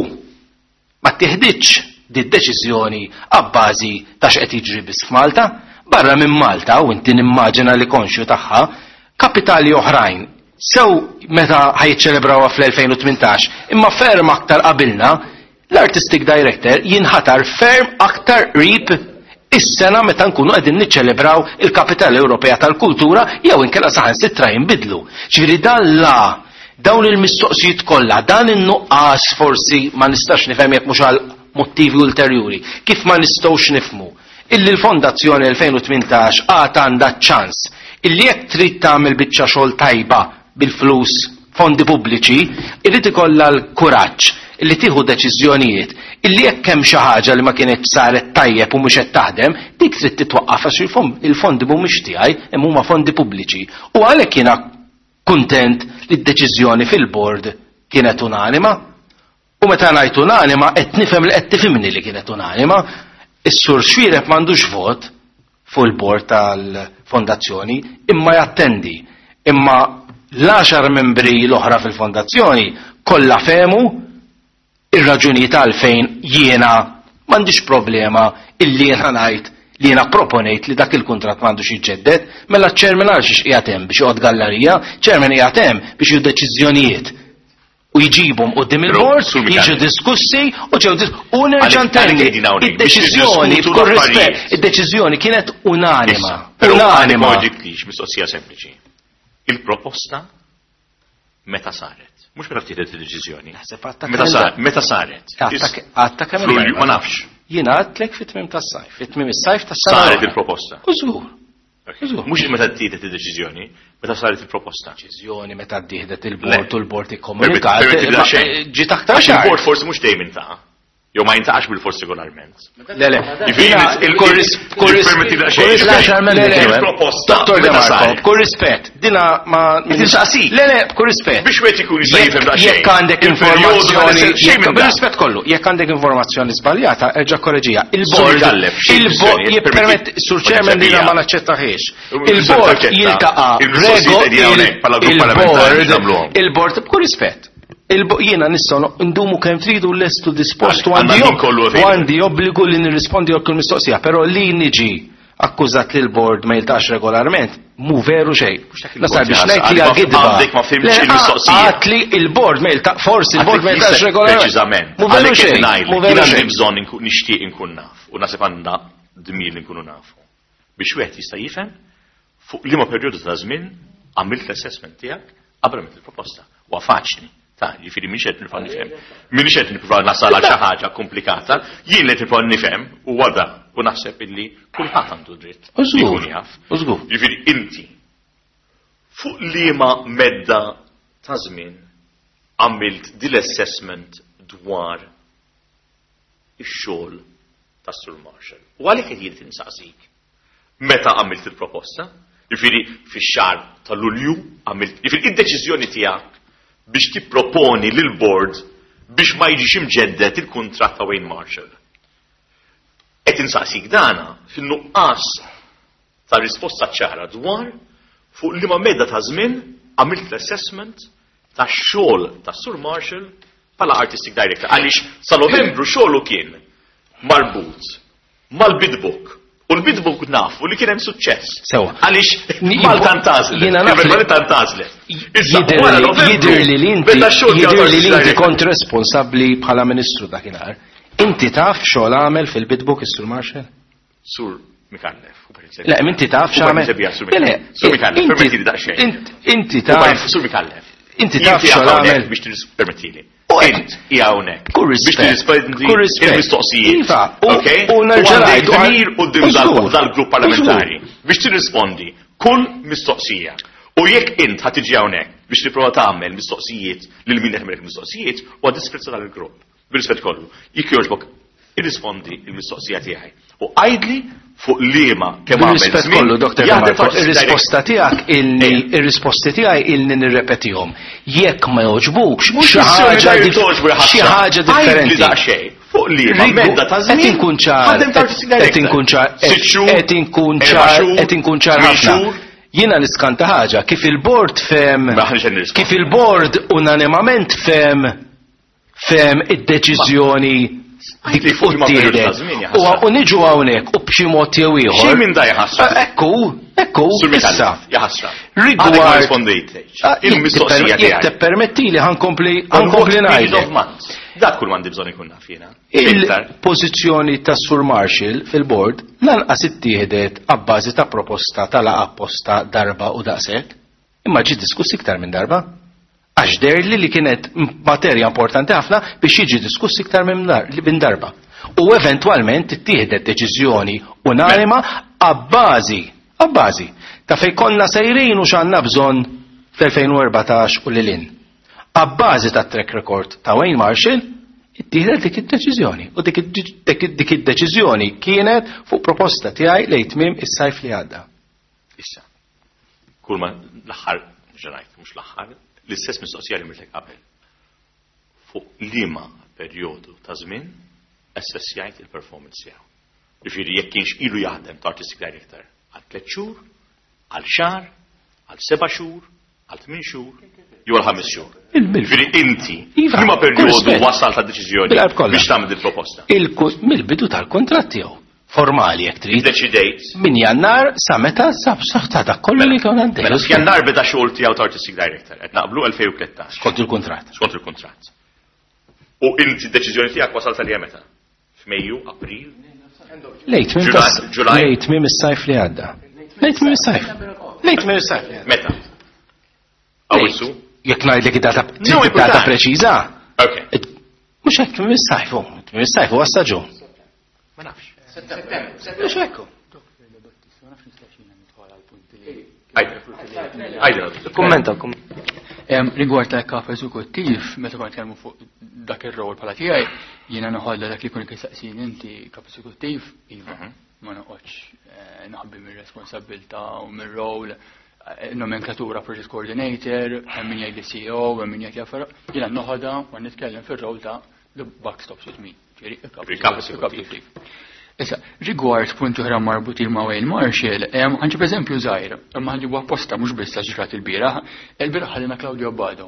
ma tieħditx di deċiżjoni għabbażi ta' x'qed jiġri biss f'Malta, barra minn Malta u inti nimmaġina li konxju tagħha kapitali oħrajn sew meta ħajċċelebrawha fl-elfejn u tmintax imma ferm aktar qabilna l-Artistic Director jinħatar ferm aktar qrib is-sena meta nkunu qegħdin niċċelebraw il-Kapitali Ewropea tal-Kultura jew inkella saħansittra jinbidlu. Ġifieri dan la dawn il-mistoqsijiet kollha, dan in-nuqqas forsi ma nistax nifhem jekk mhux għal mottivi ulterjuri, kif ma nistgħux nifhmu illi l-Fondazzjoni elfejn u tmintax għad għandha ċans illi jekk trid tagħmel biċċa xogħol tajba bil-flus fondi pubbliċi, irid ikollha l-kuraġġ illi tieħu deċiżjonijiet illi jekk hemm xi ħaġa li ma kienet saret tajjeb u mhux qed taħdem, dik trid titwaqqaf għax il-fondi mhumiex tiegħi imma huma fondi pubbliċi. U għalhekk jiena kuntent li d-deċiżjoni fil-bord kienet unanima u meta ngħid unanima qed nifhem li qed tifhimni li kienet unanima, is-sur Xwiereb m'għandux vot fuq il-bord tal-fondazzjoni imma jattendi. Imma l-għaxar membri l-oħra fil-fondazzjoni kollha fehmu ir-raġunijiet għalfejn jiena m'għandix problema illi jiena ngħid li jiena proponejt li dak il-kuntratt m'għandux jiġġedded, mela ċ-chairman għal xiex qiegħed hemm biex joqgħod gallerija, ċermen qiegħed hemm biex jieħu deċiżjonijiet u jġibhom qudiem il-bord, jiġu diskussi u ġew u nerġa' ntenni id-deċiżjoni b'kull rispett, id-deċiżjoni kienet unanima. Unanima. Ma ġibtix mistoqsija sempliċi. Il-proposta meta saret? Mhux meta ftieħdet id-deċiżjoni. Meta saret? Għatta kemm ma nafx. Jiena għadtlek fit-tmiem tas-sajf, fit-tmiem is-sajf tas-sena. Saret il-proposta. Użur. Mhux meta tiedet id-deċiżjoni, meta saret il-proposta. Deċiżjoni meta ttieħdet il-bord u l-bord ikkomunikat. Ġiet aktar xi il-bord forsi mhux dejjem intaqa'. Jew ma jintaqax bil-forsi regolarment. Le le. Doktor De Marco, kull rispett. Dina ma Tinsaqsi. Le le, kull rispett. Biex wieħed ikun jista' jifhem daqsxejn. Jekk għandek informazzjoni, bil-rispett kollu, jekk għandek informazzjoni żbaljata, erġa' korreġija. Il-bord il-bord jippermetti sur chairman dina ma naċċettaħiex. Il-bord jiltaqa' il-bord il-bord b'kull rispett. Jiena nistgħu ndumu kemm tridu lestu dispostu għandi obbligu li nirrispondi għal kull mistoqsija, però li niġi akkużat li l-bord ma jiltax regolarment, mu veru xejn. Nasar biex ngħid li għagidba. Għandek ma fimx il-mistoqsija. Għat li il-bord ma jiltax, forsi il-bord ma jiltax regolarment. Mu veru xejn. Mu veru xejn. Għandi bżonn nixtieq inkun naf, u nasib għandna dmir li nkunu nafu. Biex wieħed jista' jifhem fuq liema perjodu ta' żmien għamilt l-assessment tiegħek qabel għamilt il-proposta. Huwa faċli. Ta' ġifiri minix qed nifhem nifhem. Minix qed nipprova nasal għal xi ħaġa komplikata, jien li nipprova nifhem u wada u naħseb illi kulħadd għandu dritt. Jkun jaf. Ġifiri inti fuq liema medda ta' żmien għamilt dil assessment dwar ix-xogħol tas Sur Marshall. U għalhekk qed jien tinsaqsik. Meta għamilt il-proposta? Ġifiri fix-xahar ta' Lulju għamilt, ġifiri id-deċiżjoni tiegħek biex tipproponi lil board biex ma jiġix imġeddet il-kuntratt ta' Wayne Marshall. Qed insaqsik dana fin-nuqqas ta' risposta ċara dwar fuq liema medda ta' żmien għamilt l-assessment tax-xogħol ta' Sur Marshall bħala artistic director. Għaliex sa Novembru xogħlu kien marbut mal-bidbook. U l-bidbook nafu li kien hemm suċċess. Sewa. Għaliex Malta ntazlet. Jiena naf Malta ntazlet. Jidher li inti jidher li inti kont responsabbli bħala Ministru dakinhar. Inti taf xogħol għamel fil-bidbook is-Sur Marshall? Sur Mikallef. Le, inti taf x'għamel? Sur Mikallef, permettili daqsxejn. Inti taf. Sur Mikallef. Inti taf xogħol għamel biex permettili. Int hija hawnhekk. Kull rispett. Kull rispett. Il-mistoqsijiet. Iva, okay? U nerġa' dmir qudiem dal-grupp parlamentari biex tirrispondi kull mistoqsija. U jekk int ħad tiġi hawnhekk biex tipprova tagħmel mistoqsijiet lil min qed jagħmel mistoqsijiet huwa disprezza tal-grupp. Bir-rispett kollu. Jekk jogħġbok irrispondi il-mistoqsija tiegħi. U għajdli fuq liema kemm għamel. Bir-rispett kollu, Doktor De Marco, ir-risposta tiegħek ilni ir-risposti tiegħi ilni nirrepetihom. Jekk ma jogħġbux xi ħaġa xi ħaġa differenti. Fuq liema medda ta' żmien. Qed inkun ċar. Qed inkun ċar. Qed inkun ċar. Qed inkun ċar ħafna. Jiena niskanta ħaġa kif il-bord fem kif il-bord unanimament fem fem id-deċiżjoni dik fuq tiedet. U niġu hawnhekk u b'xi mod jew ieħor. Xi minn da jaħassra. Ekku, ekku, issa. Jaħassra. Rigward il-mistoqsija tiegħi. Jekk tippermettili ħankompli ħankompli ngħidlek. Dak kull m'għandi bżonn ikun naf jiena. Il-pożizzjoni ta' Sur Marshall fil-bord lanqas ittieħdet abbażi ta' proposta tal-laqa apposta darba u daqshekk. Imma ġiet diskuss iktar minn darba. Għax derli li kienet materja importanti ħafna biex jiġi diskuss iktar minn darba. U eventwalment ittieħdet deċiżjoni unanima għabbażi, għabbażi ta' fejn konna sejrin u x'għandna bżonn fl-elfejn u erbatax u lilin. Għabbażi ta' track record ta' Wayne Marshall ittieħdet dik id-deċiżjoni. U dik id-deċiżjoni kienet fuq proposta tiegħi lejn tmiem is-sajf li għadda. Issa. Kull ma l-aħħar ġrajt, mhux l-aħħar, l-istess mistoqsija li mirtek qabel. Fuq liema perjodu ta' żmien assessjajt il-performance tiegħu. Jiġifieri jekk kienx ilu jaħdem ta' artistic director għal tliet xhur, għal xahar, għal seba' xhur, għal tmien xhur, jew għal ħames xhur. Jiġifieri inti liema perjodu wasal ta' deċiżjoni biex tagħmel il-proposta. Mill-bidu tal-kontratt tiegħu. Formali jekk trid. Deċidejt. Min Jannar sa meta sab saħta dak kollu li kien għandek. Mela f'Jannar beda xogħol tiegħu ta' artistic director. Qed naqblu elfejn u tlettax. Skont il-kuntratt. Skont il-kuntratt. U inti d-deċiżjoni tiegħek wasalta li meta? F'Mejju, April? Lejt minn Ġulaj. Lejt minn is-sajf li għadda. Lejt minn is-sajf. Lejt minn is-sajf. Meta? Awwissu? Jekk ngħidlek id-data preċiża? Okay. Mhux hekk minn is-sajf, minn is-sajf huwa staġun. Ma nafx. Mhux hekk. Għajda, Kummenta, Rigward tal-kap eżekuttiv, meta kont kelmu fuq dak ir-rol bħala tiegħi, jiena noħodla dak li kun kistaqsin inti kap eżekuttiv, iva, ma noqgħodx naħbi mir-responsabilità u mir-rol, nomenklatura project coordinator, hemm min jgħid C E O, hemm min jgħid jaffar, jiena noħodha ma nitkellem fir-rol ta' the buck stops with me. Kap eżekuttiv. Issa, rigward punti oħra marbutin ma' Wayne Marshall, ħanġi pereżempju żgħir, imma ħanġi apposta mhux biss għax ġrat il-bieraħ, il-bieraħ ħallina Claudio Abbado,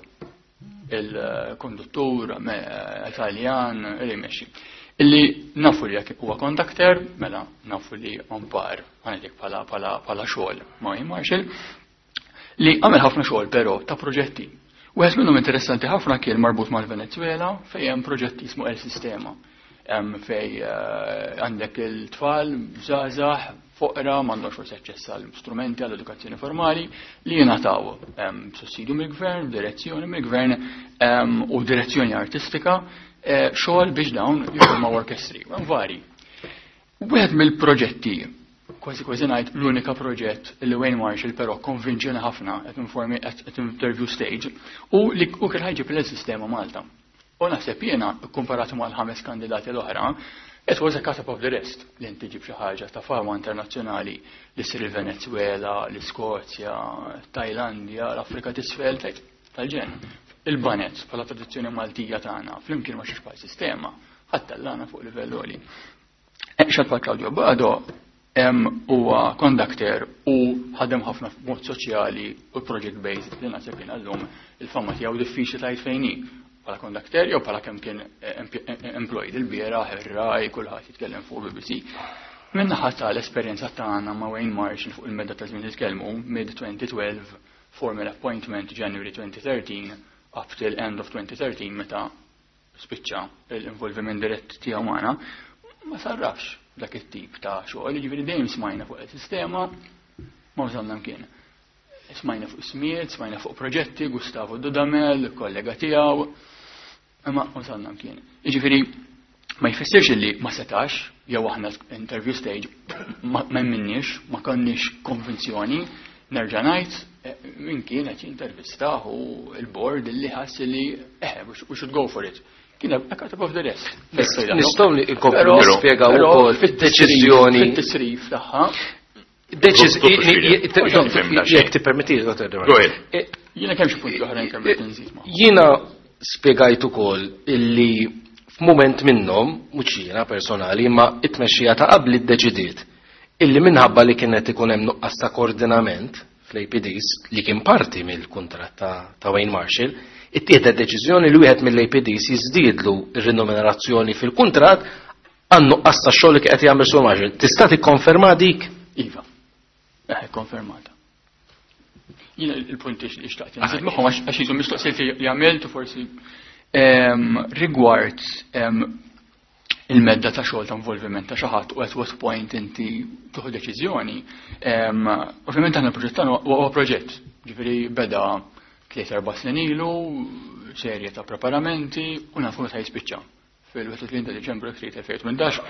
il-konduttur Italjan li jmexxi. Illi nafu li jekk huwa kondakter, mela nafu li ompar ħanedik bħala xogħol ma' Wayne Marshall, li għamel ħafna xogħol però ta' proġetti. Wieħed minnhom interessanti ħafna kien marbut mal-Venezuela fejn hemm proġetti ismu El Sistema. Fej għandek il-tfal, żgħażagħ, foqra, m'għandhomx forsi aċċess għal strumenti għall edukazzjoni formali li jingħataw sussidju mill-gvern, direzzjoni mill-gvern u direzzjoni artistika, xogħol biex dawn jiformaw orkestri, vari. Wieħed mill-proġetti, kważi kważi ngħid l-unika proġett li Wayne Marshall però konvinċjoni ħafna qed interview stage u li kien ħajġib il-sistema Malta. U naħseb jiena kkumparatu mal-ħames kandidati l-oħra, it was a cut up of the rest li inti ġib xi ħaġa ta' farma internazzjonali li ssir il-Venezuela, l-Iskozja, Tajlandja, l-Afrika t'isfel tal-ġen. Il-banet bħala tradizzjoni Maltija tagħna flimkien ma' xi bħal sistema ħadd l-għana fuq livell għoli. Xatt bħal Claudio Abbado huwa kondakter u ħadem ħafna f'mod soċjali u project based li naħseb jien llum il-fama tiegħu diffiċli tajt fejn hi. Pala kondakter jew pala kemm kien employed il-bieraħ, ir-raj, kulħadd jitkellem fuq B B C. Minnaħa tal-esperjenza tagħna ma' Wayne Marshall fuq il-medda ta' żmien titkellmu mid twenty twelve, formal appointment January twenty thirteen, up till end of twenty thirteen meta spiċċa l-involviment dirett tiegħu magħna, ma sarrafx dak it-tip ta' xogħol, jiġifieri dejjem smajna fuq is-sistema ma wżalna mkien. Smajna fuq smiet, smajna fuq proġetti, Gustavo Dudamel, kollega tiegħu, imma wżalna mkien. Jiġifieri ma jfissirx li ma setax, jew aħna interview stage ma minniex, ma konniex konvinzjoni, nerġa' ngħid min kien qed jintervistaw u l-board illi ħass li eh we should go for it. Kien a cut up of the rest. Nistgħu nkomplu nispjegaw ukoll fit-deċiżjoni fit-tisrif tagħha. Jek ti permetti, Jiena kemm xi punti oħra nkemm nżid ma'. Jiena spjegajt ukoll illi f'mument minnhom, mhux jiena personali, imma it-tmexxija ta' qabel iddeċidiet illi minħabba li kienet ikun hemm nuqqas ta' koordinament fl-A P Ds li kien parti mill-kuntratt ta' Wayne Marshall, ittieħdet deċiżjoni li wieħed mill-A P Ds jiżdiedlu r-rinomerazzjoni fil-kuntratt għan nuqqas ta' xogħol li qed jagħmel Sur Marshall. Tista' tikkonferma dik? Iva. Eh, konfermata. Jina il-punti li xtaqt nżid magħhom għax jiżu mistoqsijiet li għamiltu forsi rigward il-medda ta' xogħol ta' involviment ta' xi ħadd u at what point inti tieħu deċiżjoni. Ovvjament aħna l-proġett tagħna huwa proġett, ġifieri beda tliet erba' snin ilu, serje ta' preparamenti u nafu meta jispiċċa fil-tlieta ta' Diċembru tliet tmentax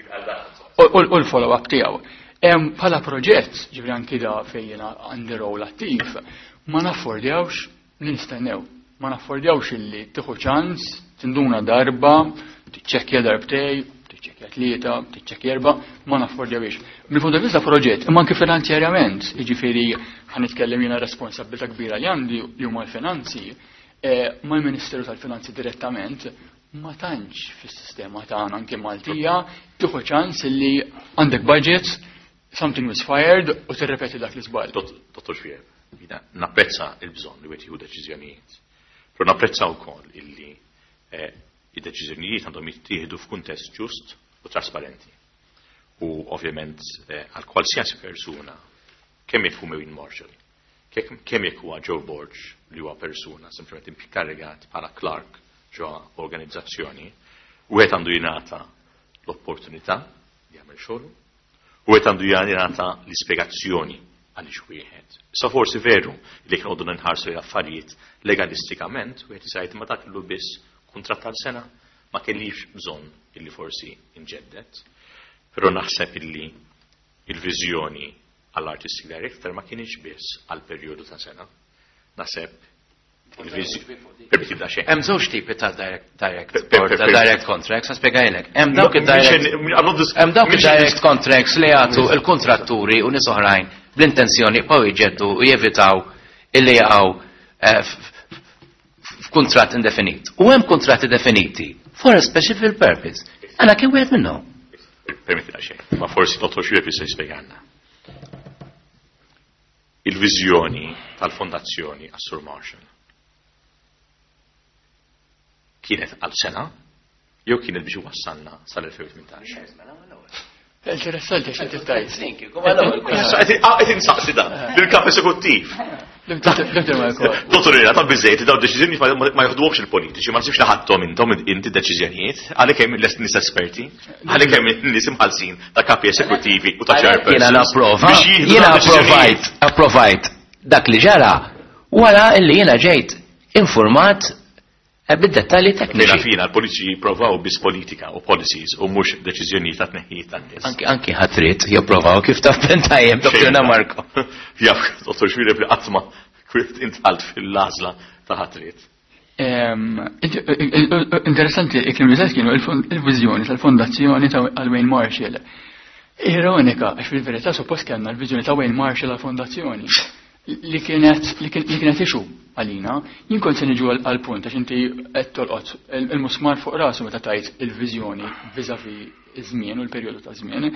u l-follow-up tiegħu. Pala proġett, ġifri anki da fejjena għandi rol attiv, ma naffordjawx li nistennew. Ma naffordjawx illi tieħu ċans, tinduna darba, tiċċekkja darbtej, tiċċekkja tlieta, tiċċekkja erba', ma naffordjawx. Mill-punt di vista proġett, imma anke finanzjarjament, jiġifieri ħanitkellem jiena responsabilità kbira li għandi li huma l-finanzi, ma l-Ministeru tal-Finanzi direttament, ma tantx fis-sistema tagħna anke Maltija tieħu ċans illi għandek budget something was fired u tirrepeti dak l-isbal. Dottor Xwieb, jina napprezza il-bżonn li wieħed jieħu deċiżjonijiet. Però napprezza wkoll illi id-deċiżjonijiet għandhom jittieħdu f'kuntest ġust u trasparenti. U ovvjament għal kwalsiasi persuna kemm jekk hu Wayne Marshall, kemm jekk huwa Joe Borg li huwa persuna sempliċement inkarigat bħala Clark ġewwa organizzazzjoni, u qed għandu jingħata l-opportunità li jagħmel xogħlu u għet għandu jgħanirata l-ispiegazzjoni għalix wieħed. Sa forsi veru li kien għoddu nħarsu l-affarijiet legalistikament u għet jisajt ma dak l biss kontrat tal-sena ma kellix bżon illi forsi inġeddet. Pero naħseb illi il-vizjoni għall-Artistic Director ma kienx biss għall-perjodu ta' sena. Naseb Hemm żewġ tipi ta' direct ta' direct contracts, nispjegajlek. Hemm dawk id-direct hemm dawk id-direct contracts li jagħtu l-kontratturi u nies oħrajn bl-intenzjoni jibqgħu jġeddu u jevitaw illi jaqgħu f'kuntratt indefinit. U hemm kuntratti definiti for a specific purpose. Għana kien wieħed minnhom. Permetti xejn, ma forsi dottor Xwiepi se jispjegana. Il-viżjoni tal-fondazzjoni għas-Sur Marshall kienet għal sena jew kienet biex wassalna sal-2018. Interessanti xi tiftajt. Qed insaqsi dan lill-kap eżekuttiv. Dottor Rina, ta' biżejjed daw deċiżjoni ma jaħduhomx il-politiċi, ma nsibx naħadthom intom inti deċiżjonijiet, għalhekk hemm nies esperti, għalhekk hemm nies imħallsin ta' kapi eżekuttivi u ta' chairpersons. Jiena napprova, jiena approvajt, approvajt dak li ġara wara illi jiena ġejt informat bid-dettalji tekniċi. Fina fina l-politiċi jipprovaw biss politika u policies u mhux deċiżjonijiet ta' tneħħijiet tan-nies. Anki anki ħatrit jippruvaw kif taf pentajjem Doktor Marko. Jaf, Dottor Xwiepi li qatt ma kwiet intħalt fil-għażla ta' ħatrit. Interessanti il-klim kienu il-viżjoni tal-fondazzjoni ta' Wayne Marshall. Ironika, għax fil-verità suppost kellna l-viżjoni ta' Wayne Marshall għal-fondazzjoni li kienet li kienet ixu għalina, jien kont se niġu għal-punt għax inti qed tolqot il-musmar fuq rasu meta tajt il-viżjoni viżavi iż-żmien u l-perjodu ta' żmien.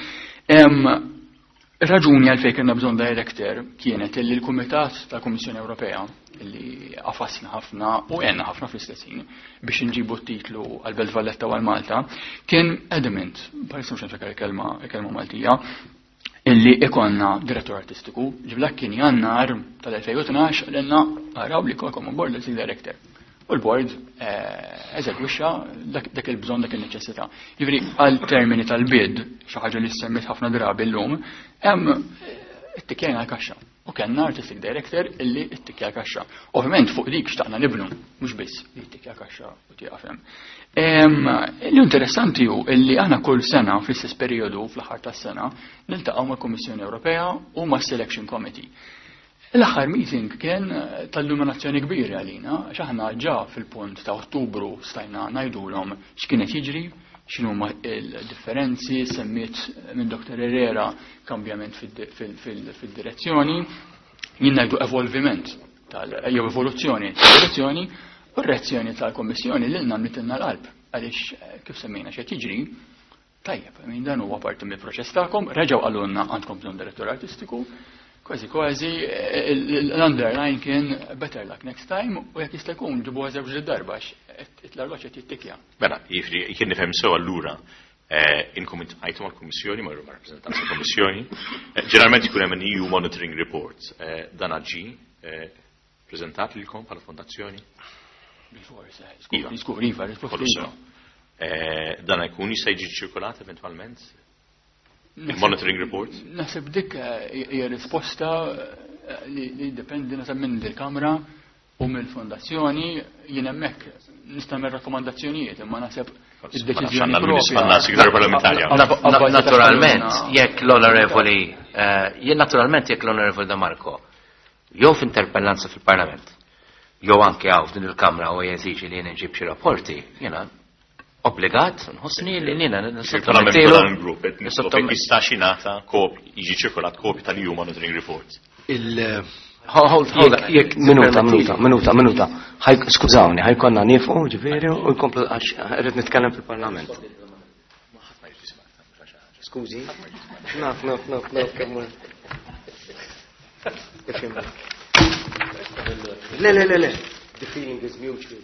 Raġuni għalfejn kienna bżonn director kienet li l-Kumitat tal-Kummissjoni Ewropea li qafasna ħafna u għenna ħafna fl-istessin biex inġibu t-titlu għal-Belt Valletta u għal-Malta kien adamant, parissa mux nfakar il-kelma Maltija, illi ikonna direttur artistiku, ġiblak kien jannar tal-elfejn u tnax l-enna għaraw li kolkom board l director. U l-board eżegwixxa dak il-bżon dak il-neċessità. Ġifri għal-termini tal-bid, xi ħaġa li semmit ħafna drabi llum, hemm it-tikjajna l-kaxxa. U kellna artistic director illi it-tikja kaxxa. Ovvjament fuq dik xtaqna nibnu, mhux biss li it-tikja kaxxa u tieqafhem. Li interessanti hu illi aħna kull sena fl-istess perjodu fl-aħħar tas-sena niltaqgħu mal-Kummissjoni Ewropea u mas-Selection Committee. L-aħħar meeting kien tal-illuminazzjoni kbira għalina, għax aħna ġa fil-punt ta' Ottubru stajna ngħidulhom x'kienet jiġri, x'inhu huma l-differenzi, semmiet minn Doktor Herrera kambjament fid-direzzjoni, jien ngħidu evolviment jew evoluzzjoni tal-direzzjoni u r-reazzjoni tal-Kommissjoni lilna mnitilna l-qalb għaliex kif semmejna x'qed jiġri. Tajjeb, min dan huwa parti mill-proċess tagħkom, reġgħu qalulna għandkom bżonn direttur artistiku, kważi kważi l-underline kien better luck next time u jekk jista' jkun ġibu żewġ id-darba it-l-arloġġ qed jittikja. Mela, jifri jien nifhem sew allura inkom intqajtu mal-Kummissjoni, ma' rappreżentanza tal-Kummissjoni, ġeneralment ikun hemm E U monitoring report. Dan ġi preżentat lilkom bħala fondazzjoni? Bil-forsi, skur, iva, risposta. Dan jkun jista' jiġi ċirkolat eventwalment? Il-monitoring report? Nasib dik hija risposta li dependi nasab minn il-Kamra u mill-Fondazzjoni jien hemmhekk nista'mel rakkomandazzjonijiet imma nasib id-deċiżjoni propria. Naturalment, jekk l-onorevoli jien naturalment jekk l-onorevoli Da Marco jew f'interpellanza fil-Parlament jew anke hawn f'din il-Kamra u jeżiġi li jien inġib xi rapporti, jiena obbligat, nħossni li nina n-sottomettilu. Jistax jingħata jiġi ċirkolat kopji tal-E U monitoring report. Minuta, minuta, minuta, minuta. Skużawni, ħajkonna nifu ġifieri u jkomplu għax rrid nitkellem fil-Parlament. Skużi. Naf, naf, naf, naf. Le, le, le, le. The feeling is mutual.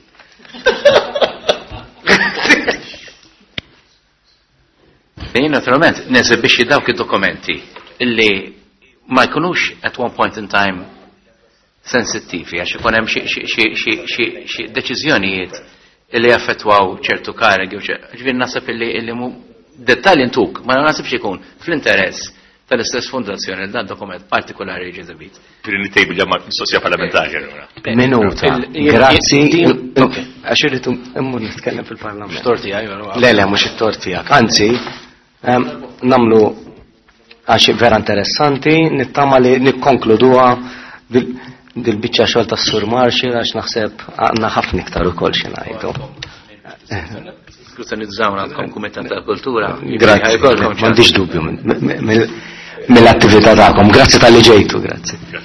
Jien naturalment nesibixxi dawk id-dokumenti illi ma jkunux at one point in time sensittivi għax ikun hemm xi deċiżjonijiet illi jaffettwaw ċertu karigi u ġifieri naħseb illi dettalji ntuk ma naħsibx ikun fl-interess tal-istess fondazzjoni dan dokument partikolari ġeżabit. Pirini tejbu ġamma mistoqsija parlamentari allura. Minuta. Grazzi. Għax irrid immur nitkellem fil-Parlament. Torti għaj, Le, le, mhux it-torti għak. Anzi, namlu għax vera interessanti, nittama li nikkonkluduha dil-biċċa xogħol tas-Sur Marshall għax naħseb għandna ħafna iktar ukoll xi ngħidu. Skrutinizzaw għandkom kumitat tal-kultura. Grazie, m'għandix dubju mill-attività tagħkom. Grazzi tal-li ġejtu, grazzi.